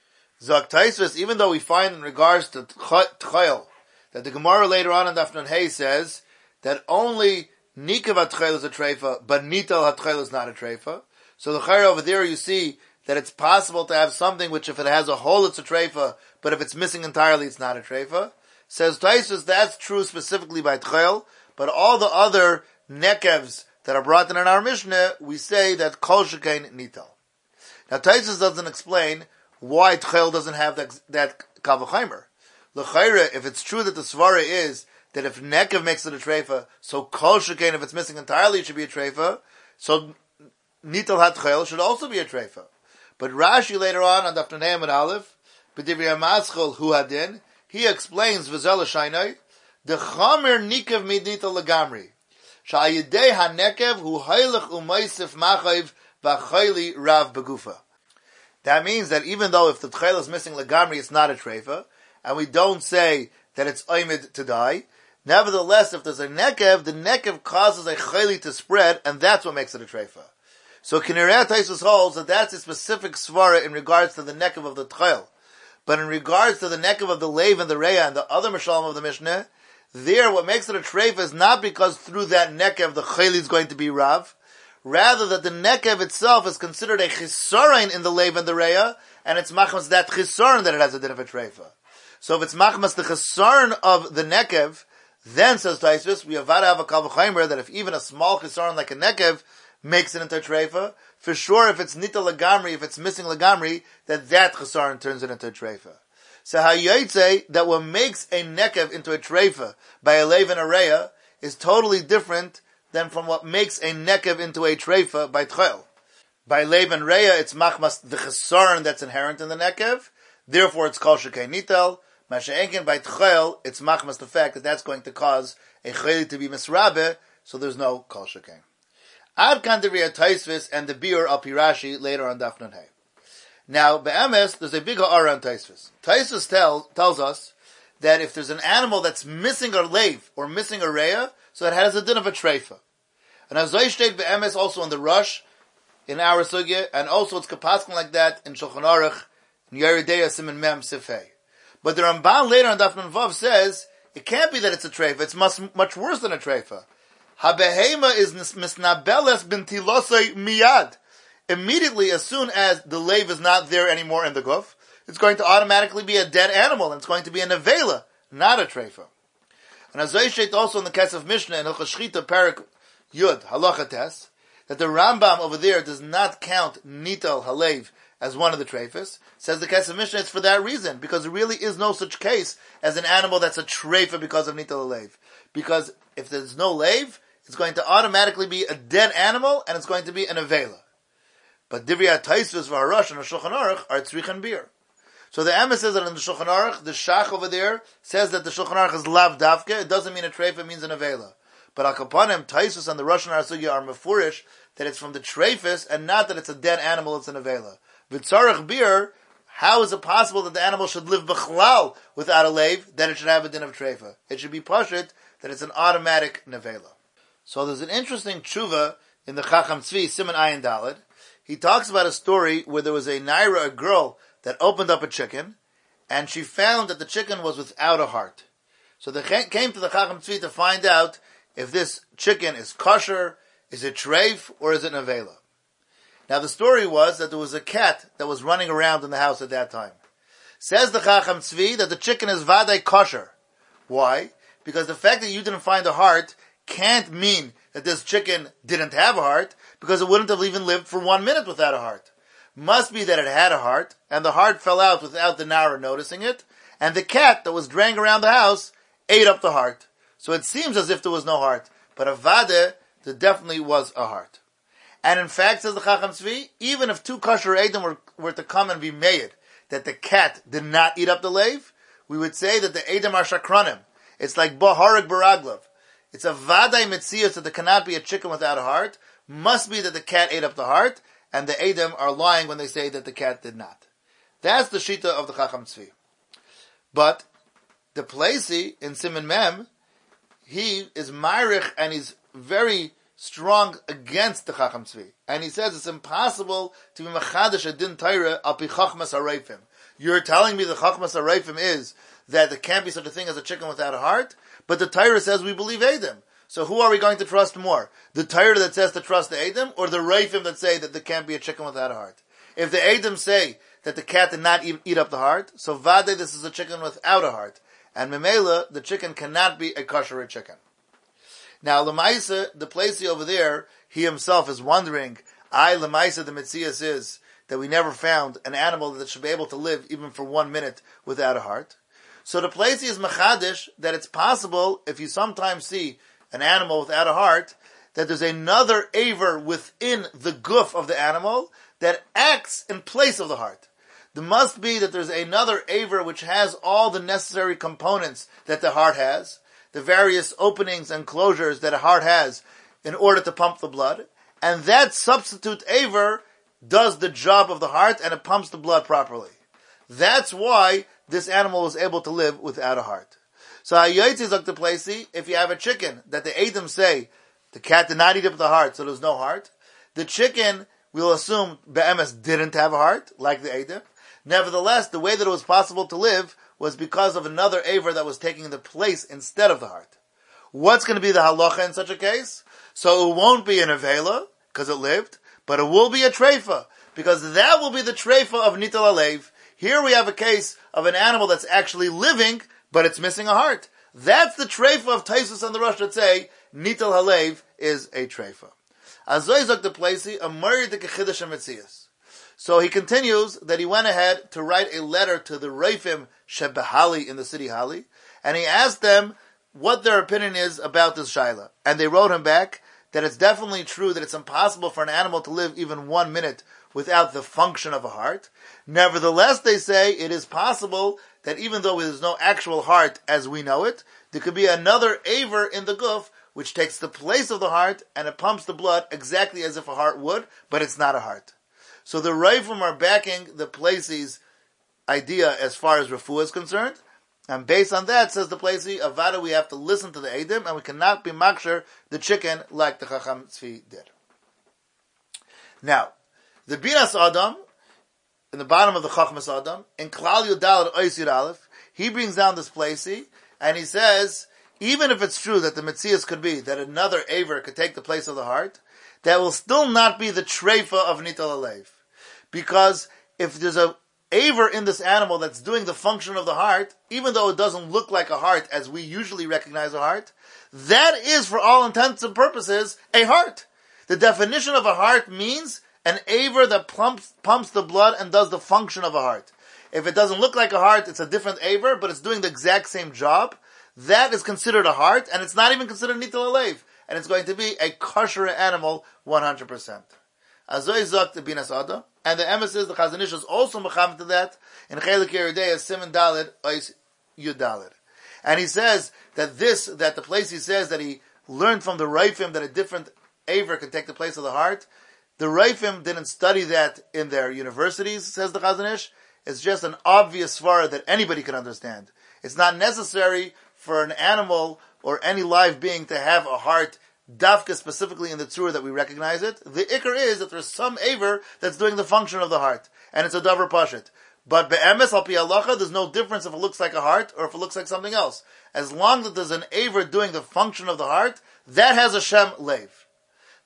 Zok Taisus, even though we find in regards to tchayil, that the Gemara later on in Daf Nun Hey says that only nikav hatchayil is a treifa, but nital hatchayil is not a treifa. So the chayr over there you see that it's possible to have something which if it has a hole it's a treifa, but if it's missing entirely it's not a treifa. Says Taisus, that's true specifically by tchayil, but all the other nekevs that are brought in in our Mishnah, we say that kol shekain nital. Now Taisus doesn't explain why tchel doesn't have that, that kavachaimer. L'chayre, if it's true that the svara is that if nekev makes it a treifa, so kol shekain, if it's missing entirely, it should be a treifa, so nital hatchel should also be a treifa. But Rashi later on, on Daf Nun Hey and Aleph, b'divrei Maschil hu hadin, he explains v'zel shainai, the chamer nikev midnita legamri. Sha'ayidei hanekev hu haylech u'maisif machayv v'achayli rav begufa. That means that even though if the tchel is missing legamri, it's not a treifa, and we don't say that it's oimid to die, nevertheless, if there's a nekev, the nekev causes a chayli to spread, and that's what makes it a treifa. So Kinireh Taisus holds that that's a specific svara in regards to the nekev of the tchel. But in regards to the nekev of the lave and the reya and the other mishalim of the Mishnah, there, what makes it a treifa is not because through that nekev the chayli is going to be rav, rather that the nekev itself is considered a chisaron in the lave and the reya, and it's machmas that chisaron that it has a din of a treifa. So if it's machmas the chisaron of the nekev, then says Taisus, we have to have a kal v'chaimer that if even a small chisaron like a nekev makes it into a treifa, for sure if it's nita legamri, if it's missing legamri, that that chisaron turns it into a treifa. So how you say that what makes a nekev into a treifa by a lave and a reya is totally different than from what makes a nekev into a treifa by tchel. By lave and reya, it's machmas the chesaron that's inherent in the nekev, therefore it's kol shekei nitel. Masha'enkin by tchel, it's machmas the fact that that's going to cause a chayli to be misrabe, so there's no kol shekei. Ad kan devriya Taisvis and the biur al Pirashi later on Daf Nun Hey. Now, be'emes, there's a big ha'ara on Taisvis. Taisvis tell, tells us that if there's an animal that's missing a lave or missing a reya, so it has a din of a treifa. And as I state be'emes also in the Rush, in our sugya, and also it's kapaskin like that in Shulchan Aruch, in Yeridei Siman Mem Sifei. But the Ramban later on Daf Nun Vav says, it can't be that it's a treifa, it's much, much worse than a treifa. Habehema is misnabeles bintilosei miyad. Immediately, as soon as the lave is not there anymore in the guf, it's going to automatically be a dead animal, and it's going to be a nevela, not a treifa. And as I state also in the case of Mishnah in Hilchos Shchita Parak Yud Halacha Tes, that the Rambam over there does not count nital halev as one of the treifas. Says the case of Mishnah, it's for that reason, because there really is no such case as an animal that's a treifa because of nital halev. Because if there's no lave, it's going to automatically be a dead animal, and it's going to be an avela. But Divrei Taisvis v'Harash and the Shulchan Aruch are tzrich and beer. So the Emes says that in the Shulchan Aruch, the Shach over there says that the Shulchan Aruch is lav davke. It doesn't mean a treifa, it means an avela. But Al Kapanim, Taisvis and the Russian Arsugya are mefurish that it's from the treifis and not that it's a dead animal, it's an avela. V'tzarech beer, how is it possible that the animal should live b'chlal without a lave, that it should have a din of treifa? It should be pashut that it's an automatic nevela. So there's an interesting tshuva in the Chacham Tzvi, Siman Ayin Daled. He talks about a story where there was a naira, a girl, that opened up a chicken, and she found that the chicken was without a heart. So they came to the Chacham Tzvi to find out if this chicken is kosher, Is it treif or is it nevela? Now the story was that there was a cat that was running around in the house at that time. Says the Chacham Tzvi that the chicken is vadai kosher. Why? Because the fact that you didn't find a heart can't mean that this chicken didn't have a heart, because it wouldn't have even lived for one minute without a heart. Must be that it had a heart, and the heart fell out without the Nara noticing it, and the cat that was draying around the house ate up the heart. So it seems as if there was no heart, but a vade, there definitely was a heart. And in fact, says the Chacham Tzvi, even if two kosher Edom were, were to come and be made that the cat did not eat up the leiv, we would say that the Edom are shakranim. It's like Baharik Baraglav. It's a vadai mitzias that there cannot be a chicken without a heart. Must be that the cat ate up the heart, and the Edom are lying when they say that the cat did not. That's the shita of the Chacham Tzvi. But the Pleisi in Siman Mem, he is ma'arich and he's very strong against the Chacham Tzvi. And he says it's impossible to be machadash a din Torah al pi chachmas harayfim. You're telling me the chachmas harayfim is that there can't be such a thing as a chicken without a heart? But the Torah says we believe Edom. So who are we going to trust more? The Torah that says to trust the Edom, or the Reifim that say that there can't be a chicken without a heart? If the Edom say that the cat did not eat, eat up the heart, so Vade, this is a chicken without a heart. And Memela, the chicken cannot be a kosher chicken. Now, Lemaisa, the Placey over there, he himself is wondering, I, Lemaisa, the Metzias is that we never found an animal that should be able to live even for one minute without a heart. So the Placey is machadish that it's possible, if you sometimes see an animal without a heart, that there's another aver within the goof of the animal that acts in place of the heart. There must be that there's another aver which has all the necessary components that the heart has, the various openings and closures that a heart has in order to pump the blood, and that substitute aver does the job of the heart and it pumps the blood properly. That's why this animal was able to live without a heart. So Hayotzis like the Placey, if you have a chicken that the Edom say the cat did not eat up the heart, so there's no heart, the chicken we'll assume Be'emes didn't have a heart, like the Edom. Nevertheless, the way that it was possible to live was because of another aver that was taking the place instead of the heart. What's going to be the halacha in such a case? So it won't be an avela, because it lived, but it will be a treifa, because that will be the treifa of nital alev. Here we have a case of an animal that's actually living, but it's missing a heart. That's the treifa of Taisus and the Rosh that say nital halev is a treifa. Azoizok the Placey, a murray de kechidash metzias. So he continues that he went ahead to write a letter to the Reifim Shebehali in the city Hali, and he asked them what their opinion is about this shaila. And they wrote him back that it's definitely true that it's impossible for an animal to live even one minute without the function of a heart. Nevertheless, they say it is possible that even though there's no actual heart as we know it, there could be another aver in the guf which takes the place of the heart and it pumps the blood exactly as if a heart would, but it's not a heart. So the Reifim are backing the Placey's idea as far as refuah is concerned, and based on that, says the Placey, Avada, we have to listen to the Edom, and we cannot be maksher the chicken like the Chacham Tzvi did. Now, the Binas Adam, in the bottom of the Chachmas Adam, in Klal Yudal Ois Yud Aleph, he brings down this Placey, and he says, even if it's true that the Metzias could be that another aver could take the place of the heart, that will still not be the treifa of nital alev. Because if there's a aver in this animal that's doing the function of the heart, even though it doesn't look like a heart as we usually recognize a heart, that is for all intents and purposes a heart. The definition of a heart means an aver that pumps, pumps the blood and does the function of a heart. If it doesn't look like a heart, it's a different aver, but it's doing the exact same job. That is considered a heart, and it's not even considered nital alev. And it's going to be a kosher animal one hundred percent. Azoy zok the Binas Adam, and the emes is the Chazon Ish is also mecham to that in Chelik Yeridei Siman Daled Ois Yud Daled. And he says that this, that the place he says that he learned from the Reifim that a different aver can take the place of the heart, the Reifim didn't study that in their universities, says the Chazon Ish. It's just an obvious svara that anybody can understand. It's not necessary for an animal or any live being to have a heart, dafka specifically in the tzur that we recognize it. The ikar is that there's some aver that's doing the function of the heart, and it's a davar pashit. But be'emes al pi halacha, there's no difference if it looks like a heart or if it looks like something else. As long as there's an aver doing the function of the heart, that has a shem leiv.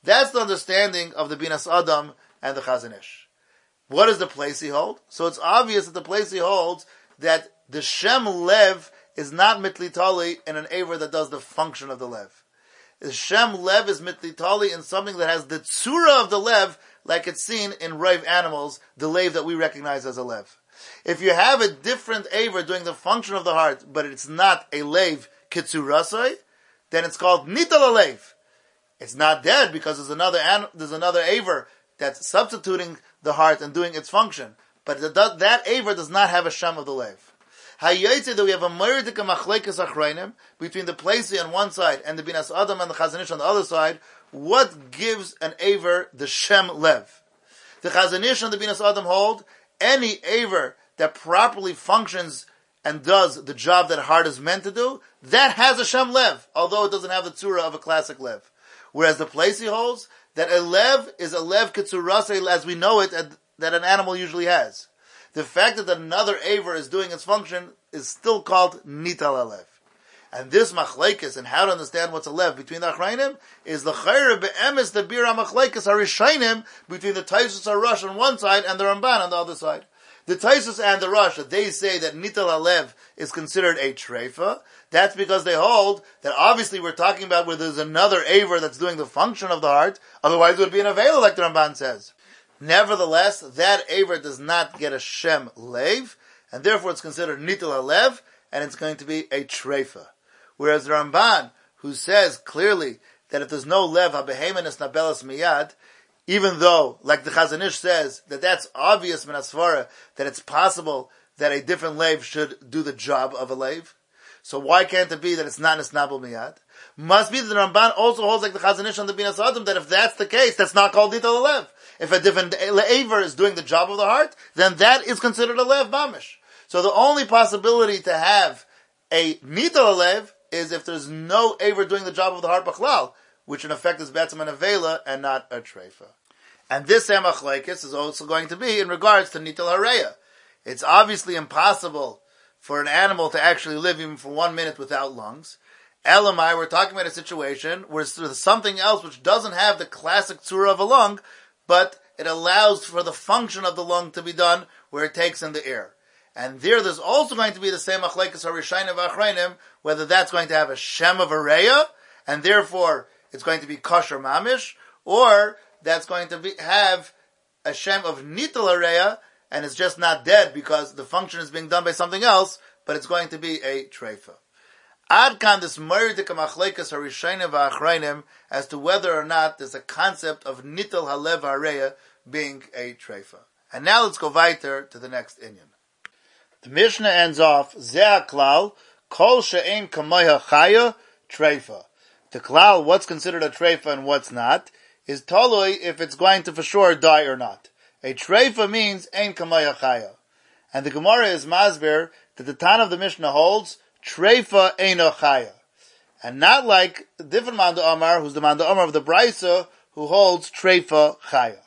That's the understanding of the Binas Adam and the Chazon Ish. What does the place he hold? So it's obvious that the place he holds that the Shem Lev is not mitlitali in an Aver that does the function of the Lev. The Shem Lev is mitlitali in something that has the tzura of the Lev, like it's seen in Rive animals, the Lev that we recognize as a Lev. If you have a different Aver doing the function of the heart, but it's not a Lev kitzurasai, then it's called nital Lev. It's not dead because there's another there's another Aver that's substituting the heart and doing its function. But the, that Aver does not have a Shem of the Lev. Hayaytze that we have a Mordika Machlekes Achrayim between the Plesi on one side and the Binas Adam and the Chazon Ish on the other side. What gives an Aver the Shem Lev? The Chazon Ish and the Binas Adam hold any Aver that properly functions and does the job that heart is meant to do, that has a Shem Lev, although it doesn't have the tzura of a classic Lev. Whereas the Plesi holds that a Lev is a Lev Kitzurase as we know it, that an animal usually has. The fact that another Aver is doing its function is still called Nital Alev. And this Machlekes and how to understand what's a Lev between the Achrayim is the Chayre Be'emes the Bira Machlekes Harishainim between the Taisus HaRosh on one side and the Ramban on the other side. The Taisus and the Rosh, they say that Nital Alev is considered a Treifa. That's because they hold that obviously we're talking about where there's another Aver that's doing the function of the heart, otherwise it would be an Avela like the Ramban says. Nevertheless, that Aver does not get a Shem Lev, and therefore it's considered Nital Alev, and it's going to be a Treifa. Whereas the Ramban, who says clearly that if there's no Lev, HaBehemenes Nabelas Miyad, even though, like the Chazon Ish says, that that's obvious min Asfara, that it's possible that a different Lev should do the job of a Lev. So why can't it be that it's not Nisnabel Miyad? Must be that the Ramban also holds like the Chazon Ish on the Binas Adam, that if that's the case, that's not called Nital Alev. If a different Aver is doing the job of the heart, then that is considered a Lev Bamish. So the only possibility to have a Nital Alev is if there's no Aver doing the job of the heart Bachlal, which in effect is Betzim and Avela and not a Treifa. And this Machlekes is also going to be in regards to Nital Hareya. It's obviously impossible for an animal to actually live even for one minute without lungs. Elamai, we're talking about a situation where there's something else which doesn't have the classic tzura of a lung, but it allows for the function of the lung to be done where it takes in the air. And there, there's also going to be the same Machlekes Harishainim V'Achrayim, whether that's going to have a Shem of Hareya, and therefore it's going to be kosher mamish, or that's going to be, have a Shem of Nital Hareya, and it's just not dead because the function is being done by something else, but it's going to be a Treifa. Ad kan this Mordika Machlekes Harishainim V'Achrayim as to whether or not there's a concept of Nital Halev Hareya being a Treifa. And now let's go weiter to the next inyan. The Mishnah ends off, Zeh Klal, Kol She'en Kamoya Chaya, Treifa. The Klal, what's considered a Treifa and what's not, is toloi if it's going to for sure die or not. A Treifa means Ein Kamoya Chaya. And the Gemara is Masber that the Tan of the Mishnah holds, Treifa Eino Chaya. And not like the different Manda Omar, who's the Manda Omar of the Braisa, who holds Treifa Chaya.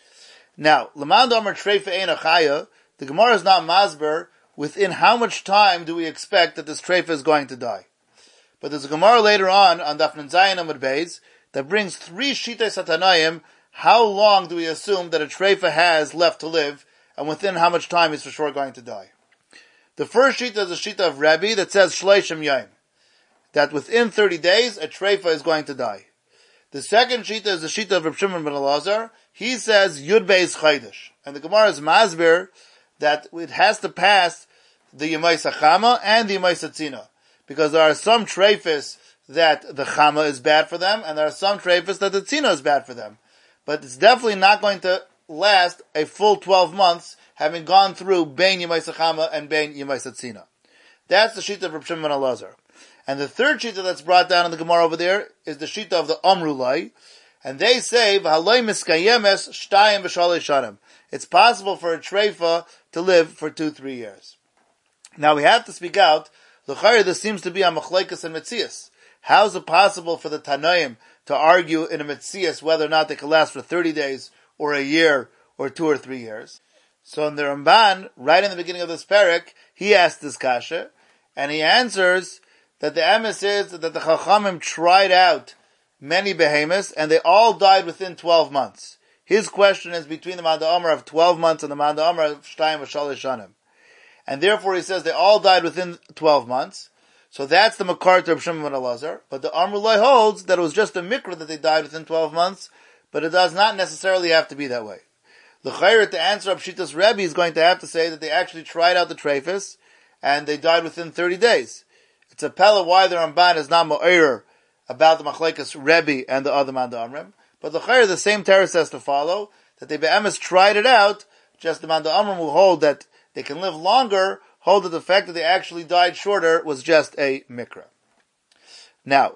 Now, the Manda Omar Treifa Eino Chaya, the Gemara is not Masber within how much time do we expect that this Treifa is going to die. But there's a Gemara later on, on Daf Nun Zayin Amud Beis, that brings three Shitei Satanayim, how long do we assume that a Treifa has left to live, and within how much time he's for sure going to die. The first Shita is a Shita of Rebbe that says Shleishim Yom, that within thirty days a Treifa is going to die. The second Shita is the Shita of Reb Shimon ben Elazar. He says Yud Beis Chaydish. And the Gemara is Masber that it has to pass the Yemais HaChama and the Yemais HaTzina. Because there are some treifas that the Chama is bad for them, and there are some treifas that the Tzina is bad for them. But it's definitely not going to last a full twelve months, having gone through Bein Yemais HaChama and Bein Yemais HaTzina. That's the Shita of Reb Shimon ben Elazar. And the third Shita that's brought down in the Gemara over there is the Shita of the Amrulai. And they say, V'haloi miskayemes shtayim v'shalei shanim. It's possible for a treifa to live for two, three years. Now we have to speak out. L'chayr, this seems to be a machlekes and metzias. How is it possible for the Tanoim to argue in a metzias whether or not they can last for thirty days, or a year, or two or three years? So in the Ramban, right in the beginning of this parak, he asked this kasha, and he answers that the emes is that the Chachamim tried out many behemoths, and they all died within twelve months. His question is between the Manda Amar of twelve months and the Manda Amar of Shtayim V'Shalosh Shanim. And therefore he says they all died within twelve months. So that's the Makar to Reb Shimon ben Elazar. But the Amrullah holds that it was just a mikra that they died within twelve months, but it does not necessarily have to be that way. The Chayr, to answer Pshitas Rebbe, is going to have to say that they actually tried out the trephis, and they died within thirty days. It's a pella why the Ramban is not Ma'ir about the Machlekes Rebbe and the other Manda Amrim. But the Chayr, the same teretz has to follow, that they be'emes tried it out, just the Manda Amrim will hold that they can live longer, hold that the fact that they actually died shorter was just a mikra. Now,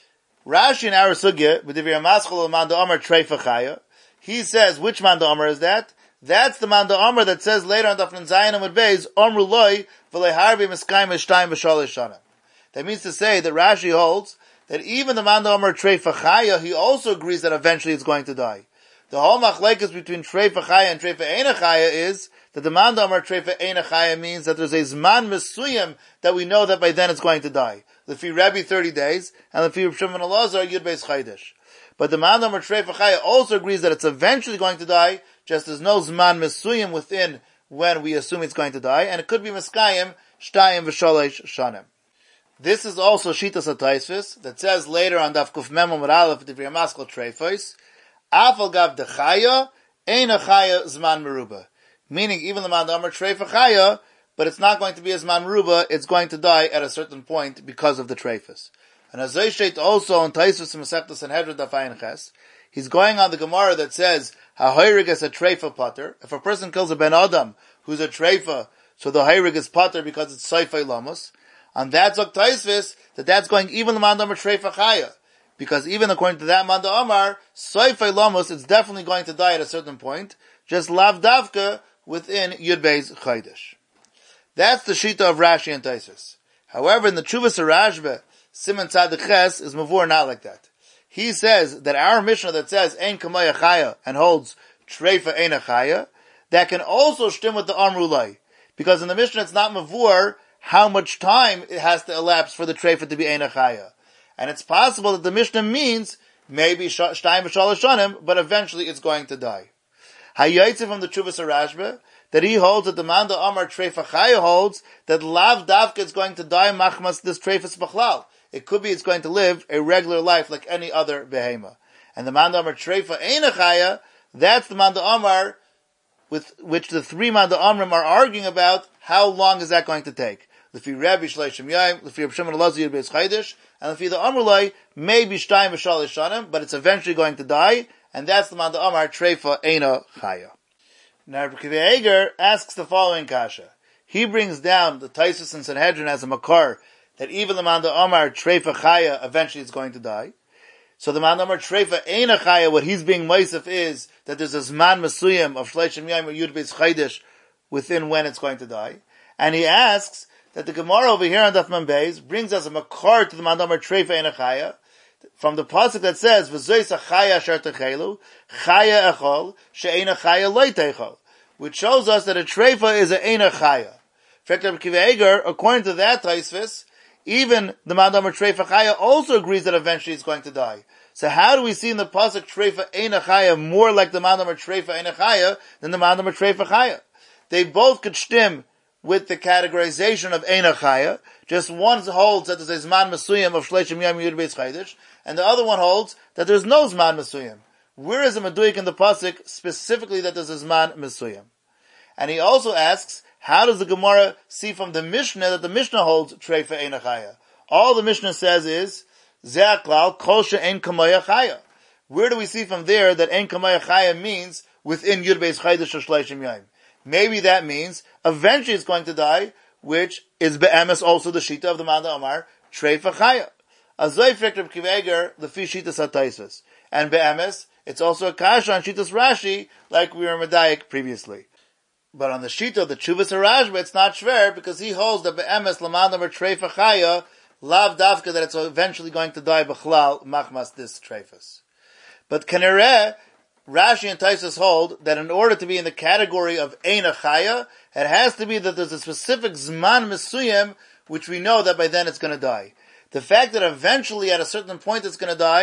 Rashi in our sugya, b'divir maschol Manda Amar treifa chaya, he says, which Manda Amar is that? That's the Manda Amar that says later on Daf Zayin Amud Beis, Amru Loi v'lei harbi miskayim v'shtayim v'shalosh shana. That means to say that Rashi holds that even the Manda Amar treifa chaya, he also agrees that eventually it's going to die. The whole machlekes between treifa chaya and treifa eina chaya is that the Manda Amar treifa eina chaya means that there's a zman mesuyim that we know that by then it's going to die. Lefi Rebbe thirty days, and Lefi Reb Shimon ben Elazar Yud Beis Chaydesh. But the Manda Amar treifa chaya also agrees that it's eventually going to die, just there's no zman mesuyim within when we assume it's going to die, and it could be miskayim shtayim v'shalosh shanim. This is also Shitas HaTaisvis, that says later on Daf Kuf Mem Amud Aleph Divrei Maskal Treifos, Afal Gav Dechaya, Ein Achaya Zman Meruba. Meaning, even the Manda Amar Treifa Chaya, but it's not going to be a Zman Meruba, it's going to die at a certain point because of the Treifos. And as Zayshait also on Taisvis Masechta Sanhedrin Daf Ayin Ches, he's going on the Gemara that says, HaHoirig is a Treifa Pater. If a person kills a Ben Adam, who's a Treifa, so the Hoirig is Pater because it's Seifei Lamos. And that's Zok Taisvis, that that's going even the Manda Amar Treifa Chaya. Because even according to that Manda Amar, Seifei Lamos, it's definitely going to die at a certain point, just Lav Davka within Yud Beis Chaydesh. That's the Shita of Rashi and Taisvis. However, in the Chuvas Rashba, Siman Tzadik Ches is Mavur not like that. He says that our Mishnah that says Ein Kamaya Chaya and holds Treifa Ein Chaya, that can also stem with the Amrulai. Because in the Mishnah it's not Mavur how much time it has to elapse for the treifa to be Ein Chaya. And it's possible that the Mishnah means maybe Shtayim V'Shalosh Shanim, but eventually it's going to die. Hayaitze from the Chuvas Rashba, that he holds that the Manda Amar Treifa Chaya holds that Lav Davka is going to die machmas this treifas b'chlal. It could be it's going to live a regular life like any other behema. And the Manda Amar Treifa Ein Chaya, that's the Manda Amar with which the three Manda Amrim are arguing about how long is that going to take. Lefi Rebbe Shleishim Yayim, Lefi Reb Shimon ben Elazar Yud Beis Chaydesh, and Lefi the Amrulai, maybe Shtayim V'Shalosh Shanim, but it's eventually going to die, and that's the Manda Amar Treifa Eina Chaya. Now Rebbe Kiva Eger asks the following kasha. He brings down the Taisus and Sanhedrin as a makar, that even the Manda Amar Treifa Chaya eventually is going to die. So the Manda Amar Treifa Eina Chaya, what he's being meisef is that there's a Zman Mesuyim of Shleishim Yayim or Yud Beis Chaydesh within when it's going to die. And he asks that the Gemara over here on Daf Mem Beis brings us a makar to the Manda Amar Treifa Eina Chaya from the pasuk that says V'zois Chaya Asher Techelu Chaya Echol She'eina Chaya Lo Techol, which shows us that a Treifa is a Eina Chaya. In fact, Rebbe Kiva Eger, according to that Taisvis, even the Manda Amar Treifa Chaya also agrees that eventually it's going to die. So how do we see in the pasuk Treifa Eina Chaya more like the Manda Amar Treifa Eina Chaya than the Manda Amar Treifa Chaya? They both could stem with the categorization of Eina Chaya. Just one holds that there's a Zman Mesuyim of Shleishim Yom Yud Beis Chaydesh, and the other one holds that there's no Zman Mesuyim. Where is a Meduik in the pasuk specifically that there's a Zman Mesuyim? And he also asks, how does the Gemara see from the Mishnah that the Mishnah holds Treifa Eina Chaya? All the Mishnah says is, Zeh Klal Kol She'en Kamaya Chaya. Where do we see from there that En Kamaya Chaya means within Yud Beis Chaydesh or Shleishim Yom? Maybe that means eventually it's going to die, which is be'emes also the shita of the Manda Amar Treifa Chaya. Azay frek Reb Kiva Eger lefi shitas HaTaisvis, and be'emes it's also a kasha on shitas Rashi, like we were medayik previously. But on the shita of the Chuvas Rashba, it's not shver because he holds that be'emes l'Manda Amar Treifa Chaya lav davka that it's eventually going to die b'chlal machmas this treifas. But Kanereh, Rashi and Taisus hold that in order to be in the category of Eina Chaya, it has to be that there's a specific Zman Mesuyim, which we know that by then it's going to die. The fact that eventually at a certain point it's going to die,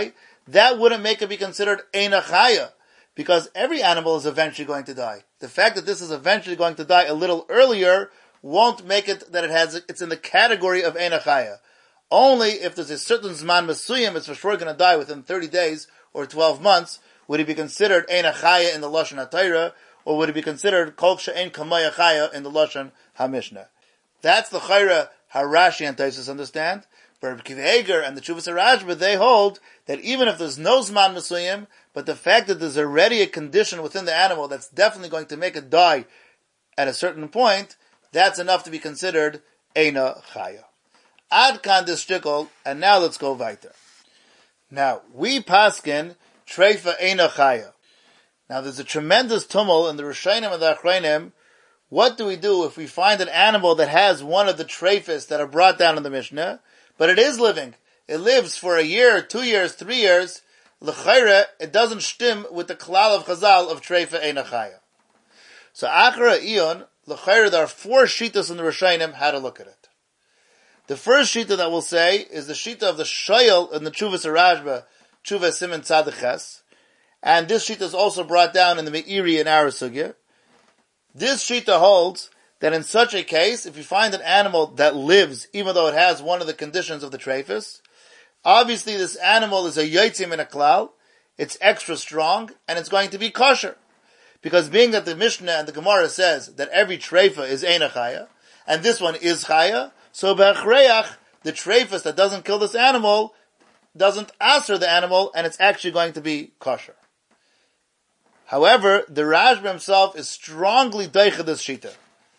that wouldn't make it be considered Eina Chaya, because every animal is eventually going to die. The fact that this is eventually going to die a little earlier won't make it that it has, it's in the category of Eina Chaya. Only if there's a certain Zman Mesuyim, it's for sure going to die within thirty days or twelve months, would it be considered Eina Chaya in the Lashon HaTorah, or would it be considered Kol She'en Kamaya Chaya in the Lashon HaMishnah? That's the Chayra Harashi and Taisus understand. But Rabbi Akiva Eiger and the Chuvas HaRashba, they hold that even if there's no Zman Mesuyim, but the fact that there's already a condition within the animal that's definitely going to make it die at a certain point, that's enough to be considered Eina Chaya. Ad kan this shtickle, and now let's go weiter. Now, we paskin Treifa Eina Chaya. Now, there's a tremendous tumult in the Rishonim and the Achronim. What do we do if we find an animal that has one of the treifas that are brought down in the Mishnah, but it is living? It lives for a year, two years, three years. L'chayre, it doesn't stim with the klal of Chazal of Treifa Eina Chaya. So, Achra Ion, l'chayre, there are four shitas in the Rishonim how to look at it. The first shita that we'll say is the shita of the Shoyel in the Chuvas HaRashba, Chuvas Siman Tzaddik Ches. And this shita is also brought down in the Meiri in our sugya. This shita holds that in such a case, if you find an animal that lives, even though it has one of the conditions of the treifus, obviously this animal is a yotzim in a klal, it's extra strong, and it's going to be kosher. Because being that the Mishnah and the Gemara says that every treifa is Eina Chaya, and this one is Chaya, so b'achreach, the treifus that doesn't kill this animal, doesn't aser the animal, and it's actually going to be kosher. However, the Rashba himself is strongly deicha this shita.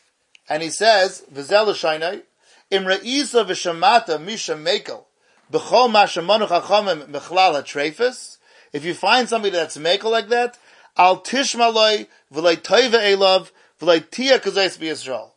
And he says, V'zel l'shaynai, im re'isa v'shamata misha mekel, b'chol ma shemanu chachamim mechlal ha-treifus, if you find somebody that's mekel like that, al tishmaloi v'lei toiva elav v'lei tia kazais b'Yisrael.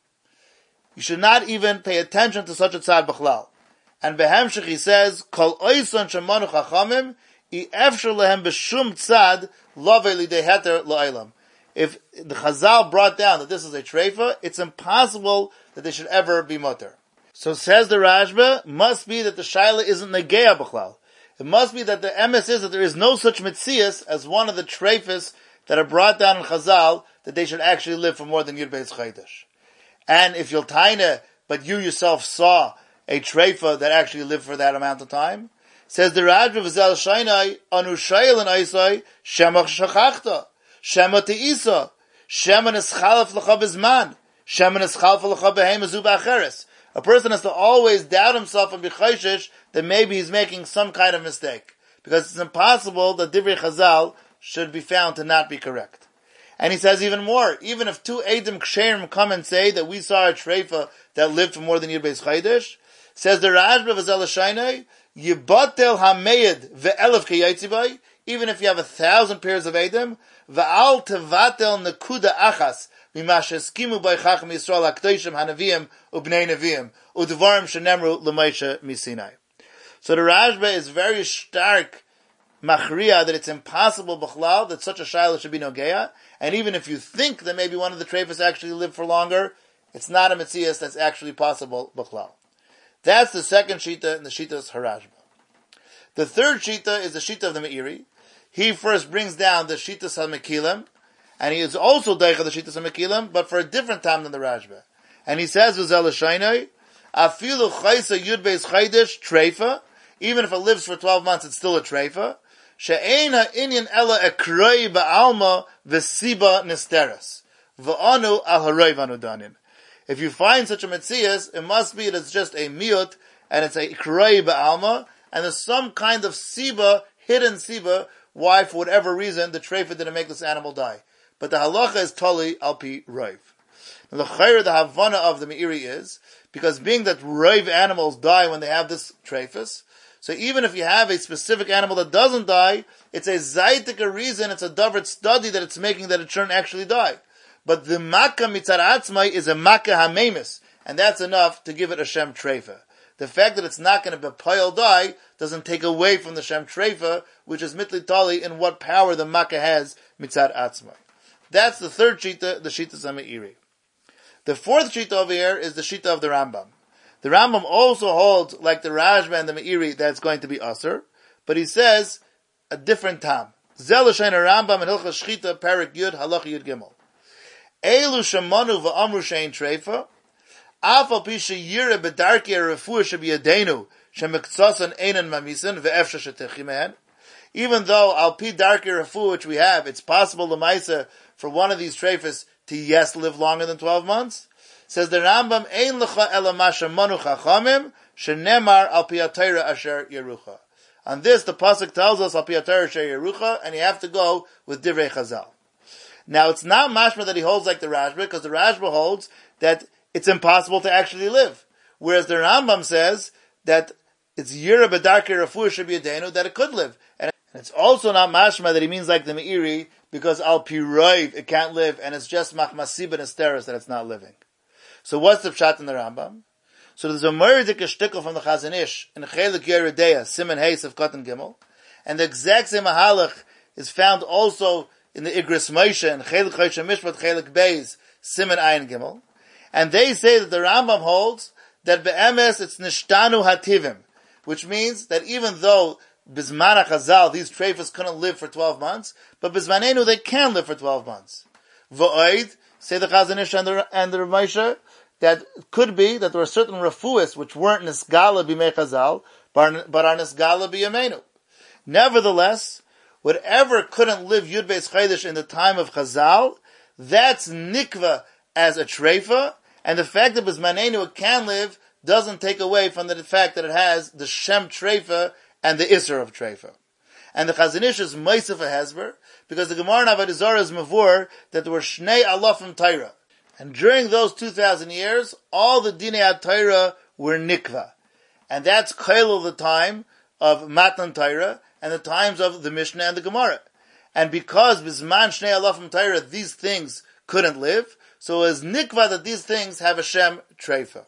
You should not even pay attention to such a tzad b'chlal. And behemshich he says, kol oison shemanu chachamim, i efshar lehem b'shum tzad, love lidei heter la'olam. If the Chazal brought down that this is a treifa, it's impossible that they should ever be mutter. So says the Rashba, must be that the shaila isn't negeya b'chlal. It must be that the emes is that there is no such mitzias as one of the treifas that are brought down in Chazal that they should actually live for more than Yud Beis Chaydash. And if you'll taina, but you yourself saw a treifa that actually lived for that amount of time, says the Rashba, v'zel shaynai anu shayel and aisai shemach shachachta. Shema te'isa. Shema neschalef l'cha bezman. Shema neschalef l'cha behem azu ba'acheres. A person has to always doubt himself and be chayshish that maybe he's making some kind of mistake. Because it's impossible that Divrei Chazal should be found to not be correct. And he says even more, even if two Eidim Ksherim come and say that we saw a treifa that lived for more than Yud Beis Chaydash, says the Rashba v'zel shaynai, yibatel hameid ve'elef k'yaitzibai, even if you have a thousand pairs of Eidim, va'al tevatel nekuda achas, mimash eskimu by Chacham Yisrael HaKdoshim HaNeviim u'bnei Neviim, u'dvarim shenemru l'Moshe misinai. So the Rashba is very stark machriya that it's impossible b'chlal that such a shayla should be nogeya, and even if you think that maybe one of the treifas actually lived for longer, it's not a metzias that's actually possible b'chlal. That's the second shita in the shitas Harashba. The third shita is the shita of the Meiri. He first brings down the shitas HaMekilim, and he is also deicha the shitas HaMekilim, but for a different time than the Rashba. And he says, V'zel l'shaynai, afilu chaysa yud beis chaydish treifa, even if it lives for twelve months, it's still a treifa. She'ein ha'inyan ela ekroi ba'alma v'siba nisteres. V'anu al haroi v'anudanin. If you find such a metzias, it must be that it's just a miut, and it's a ekroi ba'alma, and there's some kind of siba, hidden siba, why, for whatever reason, the treifa didn't make this animal die. But the halacha is tali al pi roiv. Now the chayr, the havana of the Meiri is, because being that roiv animals die when they have this treifus, so even if you have a specific animal that doesn't die, it's a zaytika reason, it's a davar study that it's making that it shouldn't actually die. But the makkah mitzad atzmai is a makkah hamemis, and that's enough to give it a shem treifa. The fact that it's not going to be pile die doesn't take away from the shem treifa, which is mitli tali in what power the makkah has mitzad atzmai. That's the third shita, the shita Meiri. The fourth shita over here is the shita of the Rambam. The Rambam also holds, like the Rashba and the Meiri, that it's going to be Asr, but he says, a different tam. Zel L'Shein Rambam in Hilchos Shchita, Perek Yud, Halacha Yud Gimel. Elu shemanu v'amru shein treifa, af al pi sheyira b'darkei refuah shebiyadenu, shemektsasan einan mamisan, ve'efsha shetechimen. Even though al pi darkei refuah, which we have, it's possible l'maisa for one of these treifas to yes live longer than twelve months. Says the Rambam, ein lecha ela ma shemanu chachamim, shenemar al pi atayra asher yerucha. On this, the pasuk tells us al pi atayra asher yerucha, and you have to go with divrei Chazal. Now, it's not mashma that he holds like the Rashba, because the Rashba holds that it's impossible to actually live. Whereas the Rambam says that it's yira b'darkei refuah shebiyadenu, that it could live. And it's also not mashma that he means like the Meiri, because al piroiv, it can't live, and it's just machmasib and esteris that it's not living. So what's the pshat in the Rambam? So there's a murdik shtickle from the Chazon Ish in Chelik Yeridea, Siman Heis of Katan Gimel, and the exact same mahalach is found also in the Igris Moshe and Chelik Choshen Mishpat Chelik Beis Siman Ayin Gimel, and they say that the Rambam holds that be'emes it's nishtanu hativim, which means that even though Bizman HaChazal, these treifas couldn't live for twelve months, but Bizmanenu they can live for twelve months. V'oid, say the Chazon Ish and the, and the Moshe, that it could be that there were certain refuahs which weren't nisgala b'mei Chazal, but, but are nisgala b'yameinu. Nevertheless, whatever couldn't live Yud Beis Chodesh in the time of Chazal, that's nikva as a treifa, and the fact that Bizmanenu it can live doesn't take away from the fact that it has the Shem treifa and the Isser of treifa. And the Chazon Ish is Meisef a Hezber, because the Gemara in Avodah Zarah is Mavur that there were Shnei Alafim Torah. And during those two thousand years, all the Dinei HaTorah were nikva. And that's Kailul the time of Matan Torah, and the times of the Mishnah and the Gemara. And because Bizman Shnei Alafim Torah, these things couldn't live, so it was nikva that these things have a Shem treifa.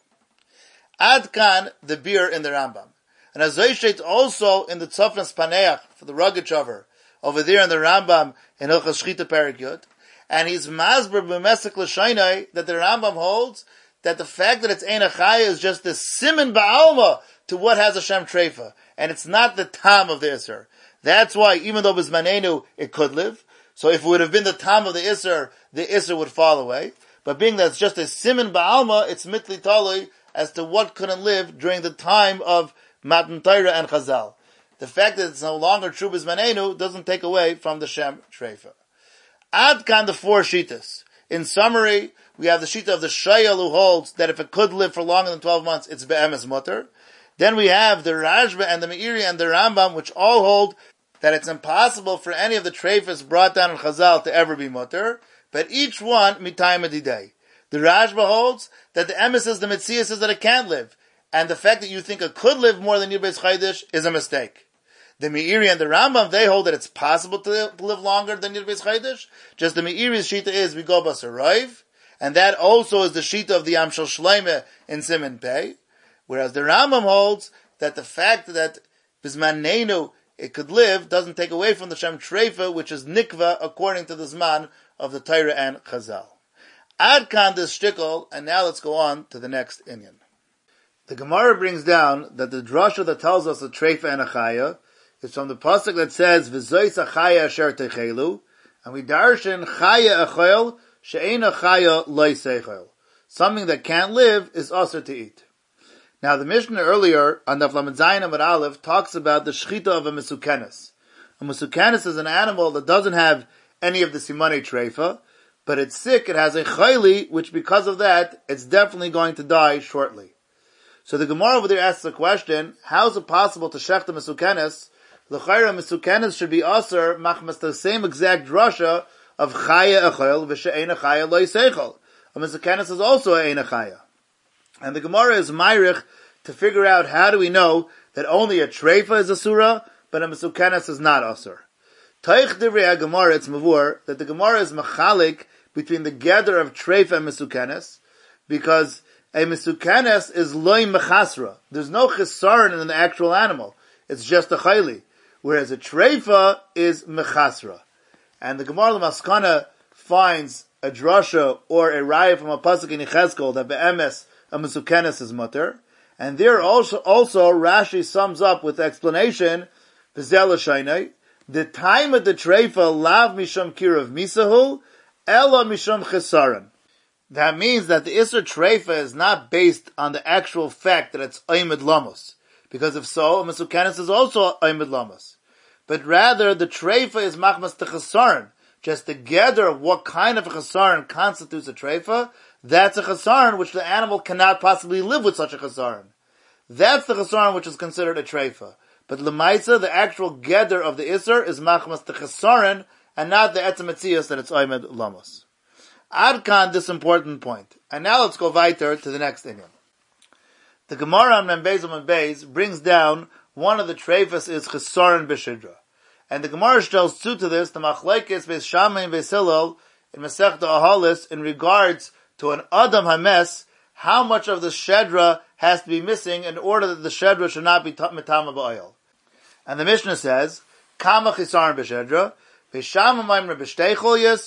Ad kan, the beer in the Rambam. And as Zoyshet also in the Tzofnas Paneach, for the Rogachover, over there in the Rambam, in Hilchos Shchita Perek Yud, and he's Masber B'mesek L'Shainai, that the Rambam holds, that the fact that it's Ein Achaya is just the Siman Ba'alma to what has a Shem Treifa, and it's not the Tam of the Isser. That's why, even though Bizmanenu, it could live, so if it would have been the Tam of the Isser, the Isser would fall away, but being that it's just a Siman Ba'alma, it's Mitli Tali, as to what couldn't live during the time of Matan Torah and Chazal. The fact that it's no longer true Bizmanenu doesn't take away from the Shem Treifa. Ad kan the four shitas. In summary, we have the shita of the Shayal who holds that if it could live for longer than twelve months, it's be'emes mutter. Then we have the Rashba and the Meiri and the Rambam, which all hold that it's impossible for any of the treifas brought down in Chazal to ever be mutter, but each one mitayim adidei. The Rashba holds that the emes is the Metzias is that it can't live. And the fact that you think it could live more than Yud Beis Chodesh is a mistake. The Meiri and the Rambam, they hold that it's possible to live, to live longer than Yud Beis Chodesh. Just the Meiri's shita is we go basarayv, and that also is the shita of the Amshel Shleime in Siman Pei. Whereas the Rambam holds that the fact that Bizmanenu it could live doesn't take away from the Shem Treifa, which is nikva according to the Zman of the Torah and Chazal. Ad kan this shtickle, and now let's go on to the next inyan. The Gemara brings down that the drasha that tells us the treifa and achaya is from the pasuk that says v'zois achaya asher techelu, and we darshan chaya achayel she'ein achaya loy seichel. Something that can't live is also to eat. Now the Mishnah earlier on the Lamed Zayin Amud Aleph talks about the shchita of a mesukenes. A mesukenes is an animal that doesn't have any of the simone treifa, but it's sick. It has a chayli, which because of that, it's definitely going to die shortly. So the Gemara over there asks the question, how is it possible to shech the mesukenes? L'chayra mesukenes should be aser machmas the same exact drasha of chaya echel v'she'ein chaya lo yiseichel. A mesukenes is also ein chaya. And the Gemara is myrich to figure out how do we know that only a treifa is asura, but a mesukenes is not asur. Taich divrei Gemara, it's mavur, that the Gemara is machalik between the gather of treifa and mesukenes, because a mesukenes is loy mechasra. There's no chesaron in the actual animal. It's just a chayli. Whereas a treifa is mechasra. And the Gemara Maskana finds a drasha or a raya from a pasuk in Yechezkel that be'emes a mesukenes is mutter. And there also, also Rashi sums up with the explanation, v'zel l'shaynai, the time of the treifa lav misham kirav misahu, ela misham chesaron. That means that the Isser Treifa is not based on the actual fact that it's Oymid Lamos. Because if so, a Mesukanis is also Oymid Lamos. But rather, the Treifa is Machmas to Chesaron. Just to gather what kind of a Chesaron constitutes a Treifa, that's a Chesaron which the animal cannot possibly live with such a Chesaron. That's the Chesaron which is considered a Treifa. But Lemaisa, the actual gather of the Isser, is Machmas to Chesaron, and not the Etzem Etzias that it's Oymid Lamos. Adkan, this important point. And now let's go weiter to the next inyan. The Gemara on Membeis and Membeis brings down one of the treifas is Chesaron B'Shidra. And the Gemara tells two to this, the Machlekes Beis Shammai and Beis Hillel in Masechta Ahalis in regards to an Adam Hames, how much of the Shedra has to be missing in order that the Shedra should not be Mitama Ba'oil. And the Mishnah says, Kama Chesaron B'Shedra, According to Beis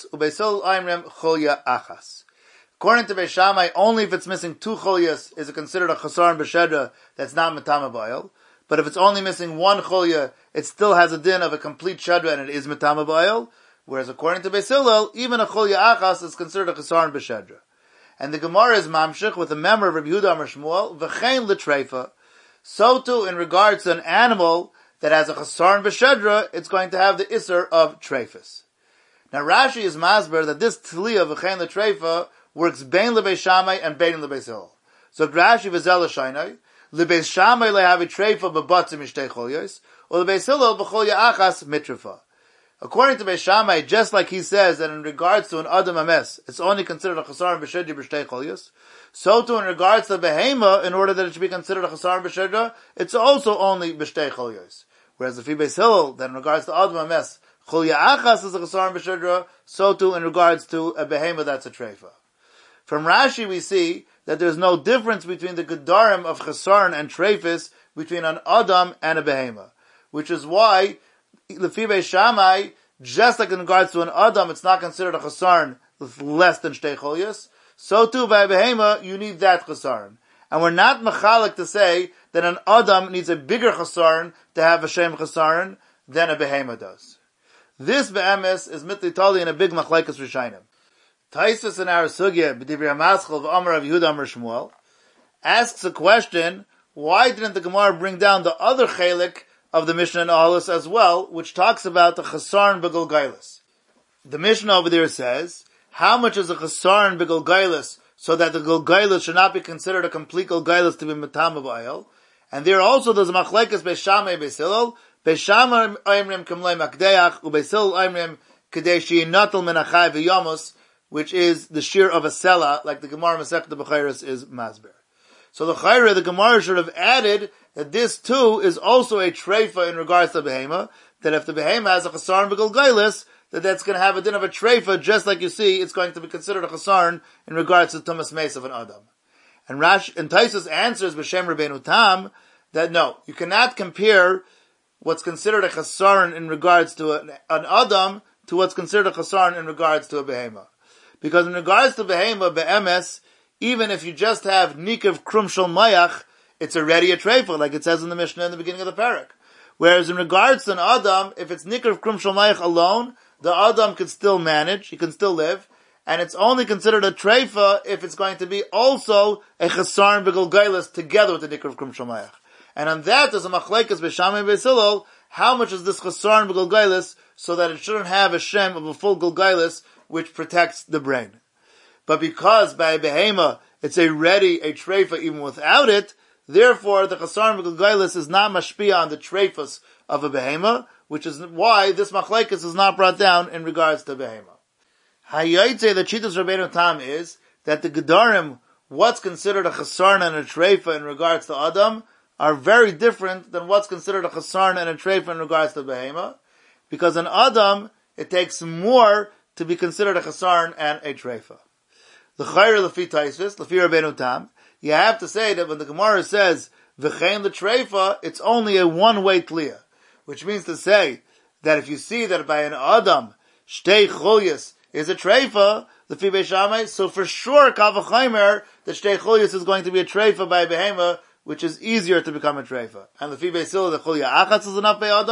Shammai, only if it's missing two cholyas is it considered a chesaron b'shedra that's not metama b'oil. But if it's only missing one cholya, it still has a din of a complete shedra and it is metama b'oil. Whereas according to Beis Hillel, even a cholya achas is considered a chesaron b'shedra. And the Gemara is mamshich with a member of Rabbi Yehuda Amar Shmuel, v'chein l'treifa. So too, in regards to an animal that has a chesaron b'shedra, it's going to have the isser of treifas. Now Rashi is masber that this tliyah v'chein l'treifa works bein lebeis Shammai and bein lebeis Hillel. So Rashi v'zel l'shaynai, lebeis Shammai lehavi treifa b'batzim mishtei cholyos, or lebeis Hillel b'cholya achas mitrifa. According to Beis Shammai, just like he says that in regards to an Adam Ames, it's only considered a chesaron b'shedra b'shtei cholyos, so too in regards to behema, in order that it should be considered a chesaron b'shedra, it's also only b'shtei cholyos. Whereas if Beis Hillel, that in regards to Adam Ames, cholya achas is a chesaron b'shedra, so too in regards to a behema that's a treifa. From Rashi we see that there's no difference between the gedarim of chesaron and treifis between an Adam and a behema, which is why Lefi Beis Shammai, just like in regards to an Adam, it's not considered a chesaron with less than shtei cholyos. So too by a behema, you need that chesaron. And we're not mechalik to say that an Adam needs a bigger chesaron to have a shem chesaron than a behema does. This be'emes is mitli tali in a big machlekes rishayim. Taisus in our sugya, b'divrei hamaschal v'amar of Yehuda Amar Shmuel, asks a question, why didn't the Gemara bring down the other chelik of the Mishnah in Ahalis as well, which talks about the chesaron b'golgailis? The Mishnah over there says, how much is a chesaron b'golgailis, so that the golgailis should not be considered a complete golgailis to be metama b'ayil? And there also there's a machlekes Beis Shammai Beis Hillel. Beis Shammai oimrim k'mlei makdeach, uBeis Hillel oimrim k'dei she'inatel min achai v'yamos, which is the shear of a sela, like the Gemara Masechta B'chayros is masber. So the Chayra, the Gemara should have added that this too is also a treifa in regards to behema, that if the behema has a chesaron b'golgailis, that that's going to have a din of a treifa, just like you see, it's going to be considered a chesaron in regards to tumas meis of an Adam. And Rash, and Taisus answers b'shem Rabbeinu Tam, that no, you cannot compare what's considered a chesaron in regards to an, an Adam to what's considered a chesaron in regards to a behema. Because in regards to behema, be'emes, even if you just have nikav krum shel mayach, it's already a treifa, like it says in the Mishnah in the beginning of the parak. Whereas in regards to an Adam, if it's nikav krum shel mayach alone, the Adam can still manage, he can still live, and it's only considered a treifa if it's going to be also a chesaron b'golgailis together with the nikav krum shel mayach. And on that, there's a machlekes Beis Shammai Beis Hillel, how much is this chesaron b'golgailis, so that it shouldn't have a shem of a full golgailis, which protects the brain. But because by a behema, it's already a treifa even without it, therefore the chesaron b'golgailis is not mashpia on the treifas of a behema, which is why this machlekes is not brought down in regards to behema. Hayaitze, the Chitas Rabbeinu Tam is that the gedarim, what's considered a chesaron and a treifa in regards to Adam, are very different than what's considered a chesaron and a treifa in regards to behema, because in Adam, it takes more to be considered a chesaron and a treifa. The Chayr Lefi Taisvis, Lefi Rabbeinu Tam, you have to say that when the Gemara says, v'chein l'treifa, it's only a one-way tliyah. Which means to say, that if you see that by an Adam, shtei cholyos is a treifa, Lefi Beis Shammai, so for sure, kal v'chaimer, that shtei cholyos is going to be a treifa by a behema, which is easier to become a treifa. And Lefi Beis Hillel, the cholya achas is enough by Adam,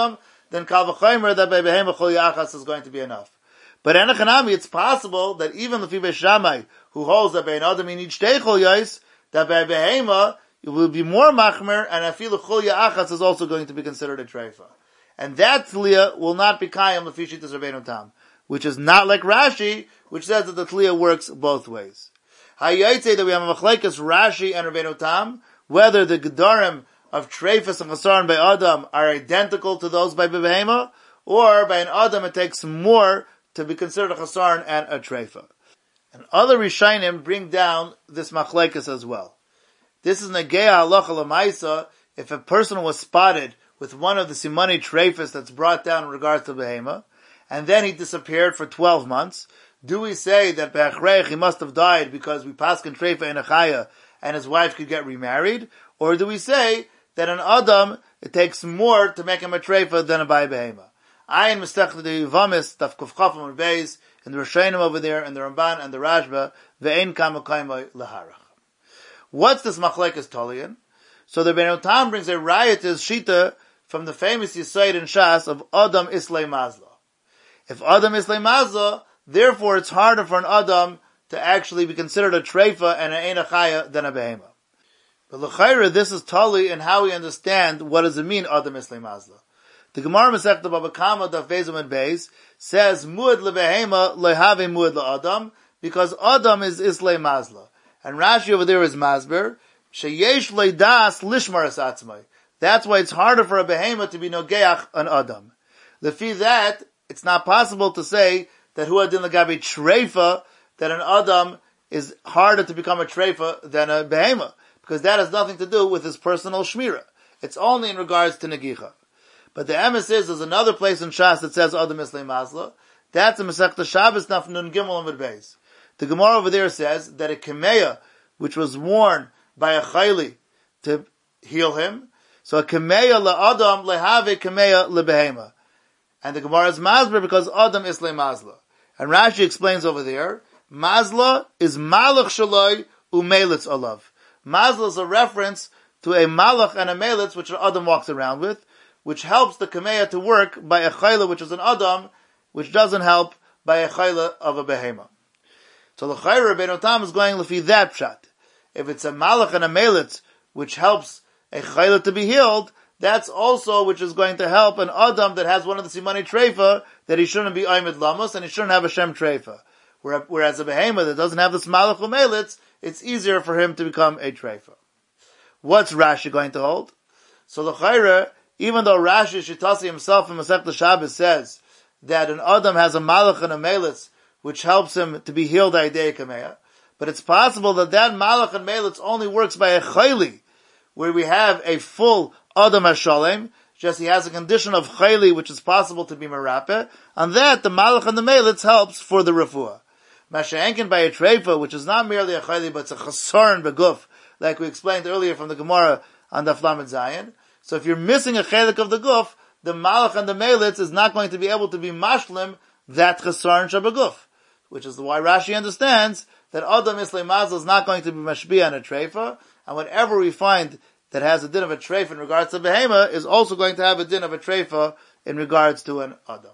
then kal v'chomer that by behema chol yachas is going to be enough. But enochanami, it's possible that even the Beis Shammai, who holds that by an adam you need shtei chol yais, that by behema it will be more machmer, and afilu chol yachas is also going to be considered a treifa. And that tliya will not be kayam l'fishitas Rabbeinu Tam, which is not like Rashi, which says that the tliya works both ways. Hayaytze that we have a machlekes Rashi and Rabbeinu Tam, whether the gedarim of treifas and chasaron by adam are identical to those by behema, or by an adam it takes more to be considered a chasaron and a treifa. And other Rishonim bring down this machlekes as well. This is negea halacha l'maisa if a person was spotted with one of the simani treifas that's brought down in regards to behema, and then he disappeared for twelve months. Do we say that be'achreich he must have died because we paskin treifa in a chaya and his wife could get remarried? Or do we say that an adam, it takes more to make him a treifa than a bai behema? Ayin mistech the Yivamis, taf kuf chafam and beis, and the Rishonim over there, and the Ramban, and the Rashba, ve'ein kama kaimai leharach. What's this machlekes talian? So the Beinu Tam brings a riot as shita from the famous Yisayid in Shas of Adam Islay Mazla. If Adam Islay Mazla, therefore it's harder for an Adam to actually be considered a treifa and an ein achaya than a behema. But l'chayra, this is tali in how we understand what does it mean Adam Islay Mazla. The Gemara Masechta Baba Kama Daf Bezim and Beis says muad lebehema lehave muad leAdam because Adam is Islay Mazla. And Rashi over there is Masber sheyesh leidas lishmaras atzmai. That's why it's harder for a behema to be nogeach an Adam. Lefi that, it's not possible to say that hu adin legabe treifa, that an Adam is harder to become a treifa than a behema, because that has nothing to do with his personal shmira. It's only in regards to negicha. But the emes is, there's another place in Shas that says Adam Islay Mazla. That's in Masechta Shabbos Naf Nun Gimel and Beis. The Gemara over there says that a kemeya, which was worn by a chayli to heal him, so a kemeya le'adam lehave kemeya lebehema. And the Gemara is Mazla because Adam Islay Mazla. And Rashi explains over there, Mazla is malach shaloi umelitz alav. Mazla is a reference to a malach and a melitz which an Adam walks around with, which helps the kameya to work by a chayla, which is an Adam, which doesn't help by a chayla of a behema. So the chayra Beinu Tam is going lefi that pshat. If it's a malach and a melitz, which helps a chayla to be healed, that's also which is going to help an Adam that has one of the simani treifa, that he shouldn't be oimid lamos, and he shouldn't have a shem treifa. Whereas a behema that doesn't have this malach or melitz, it's easier for him to become a treifa. What's Rashi going to hold? So the chayra, even though Rashi Shitasi himself in Masechta Shabbos says that an Adam has a malach and a melitz, which helps him to be healed idei kameya, but it's possible that that malach and melitz only works by a chayli, where we have a full Adam HaShalem, just he has a condition of chayli which is possible to be merape, and that the malach and the melitz helps for the refuah. Masha'enkin by a treifa, which is not merely a chayli, but it's a chasaron beguf, like we explained earlier from the Gemara on Daf Lamed Zayin. So if you're missing a chelik of the guf, the malach and the melitz is not going to be able to be mashlim that chesaron shabaguf, which is why Rashi understands that Adam Islay Mazal is not going to be mashbiya on a treifa, and whatever we find that has a din of a treifa in regards to behema is also going to have a din of a treifa in regards to an Adam.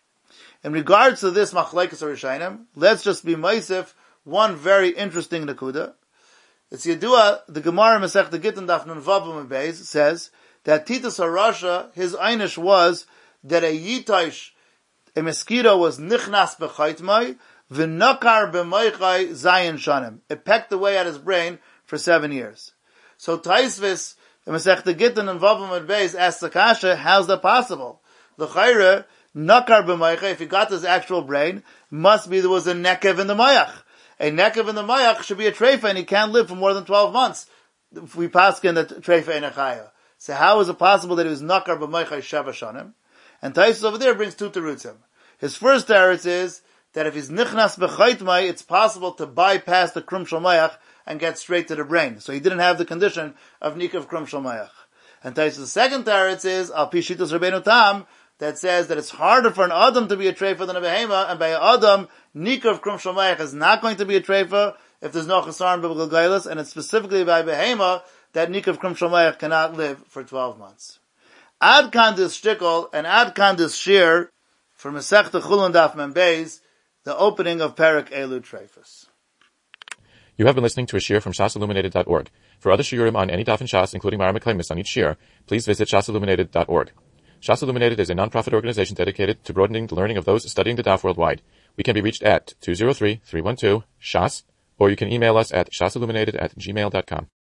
In regards to this machlekes Rishonim, let's just be meisif one very interesting nakuda. It's Yedua, the Gemara Masechta Gittin Daf Nun Vav and Beis says that Titus HaRasha, his einish was that a yitaish, a mosquito was nichnas b'chaytmai, v'nakar b'moichai zayin shanim. It pecked away at his brain for seven years. So Taisvis, the Masechta Gittin and Vav and Beis asked the kasha, how's that possible? The chayre, nakar b'moichai, if he got his actual brain, must be there was a nekev in the mayach. A nekev in the mayach should be a treifa, and he can't live for more than twelve months. If we paskin the treifa in a chaya. So how is it possible that he was nakar b'moichai sheva shanim? And Taisus over there brings two terutzim. His first teretz is that if he's nichnas b'chaytmai, it's possible to bypass the krum shel mayach and get straight to the brain. So he didn't have the condition of nikav krum shel mayach. And Taisus' second teretz is al pi shitas Rabbeinu Tam, that says that it's harder for an Adam to be a treifa than a behema, and by an Adam, nikav krum shel mayach is not going to be a treifa if there's no chesaron biblical gailas, and it's specifically by behema that nikav krum shel mayach cannot live for twelve months. Ad kan dis shtickle and ad kan dis shir for Masechta Chulin Daf Mem Beis, the opening of Perek Elu Treifus. You have been listening to a shir from shas illuminated dot org. For other shiurim on any daf in Shas, including Mara Meklemis on each shir, please visit shas illuminated dot org. Shas Illuminated is a non-profit organization dedicated to broadening the learning of those studying the daf worldwide. We can be reached at two zero three, three one two, shas, or you can email us at shasilluminated at gmail dot com.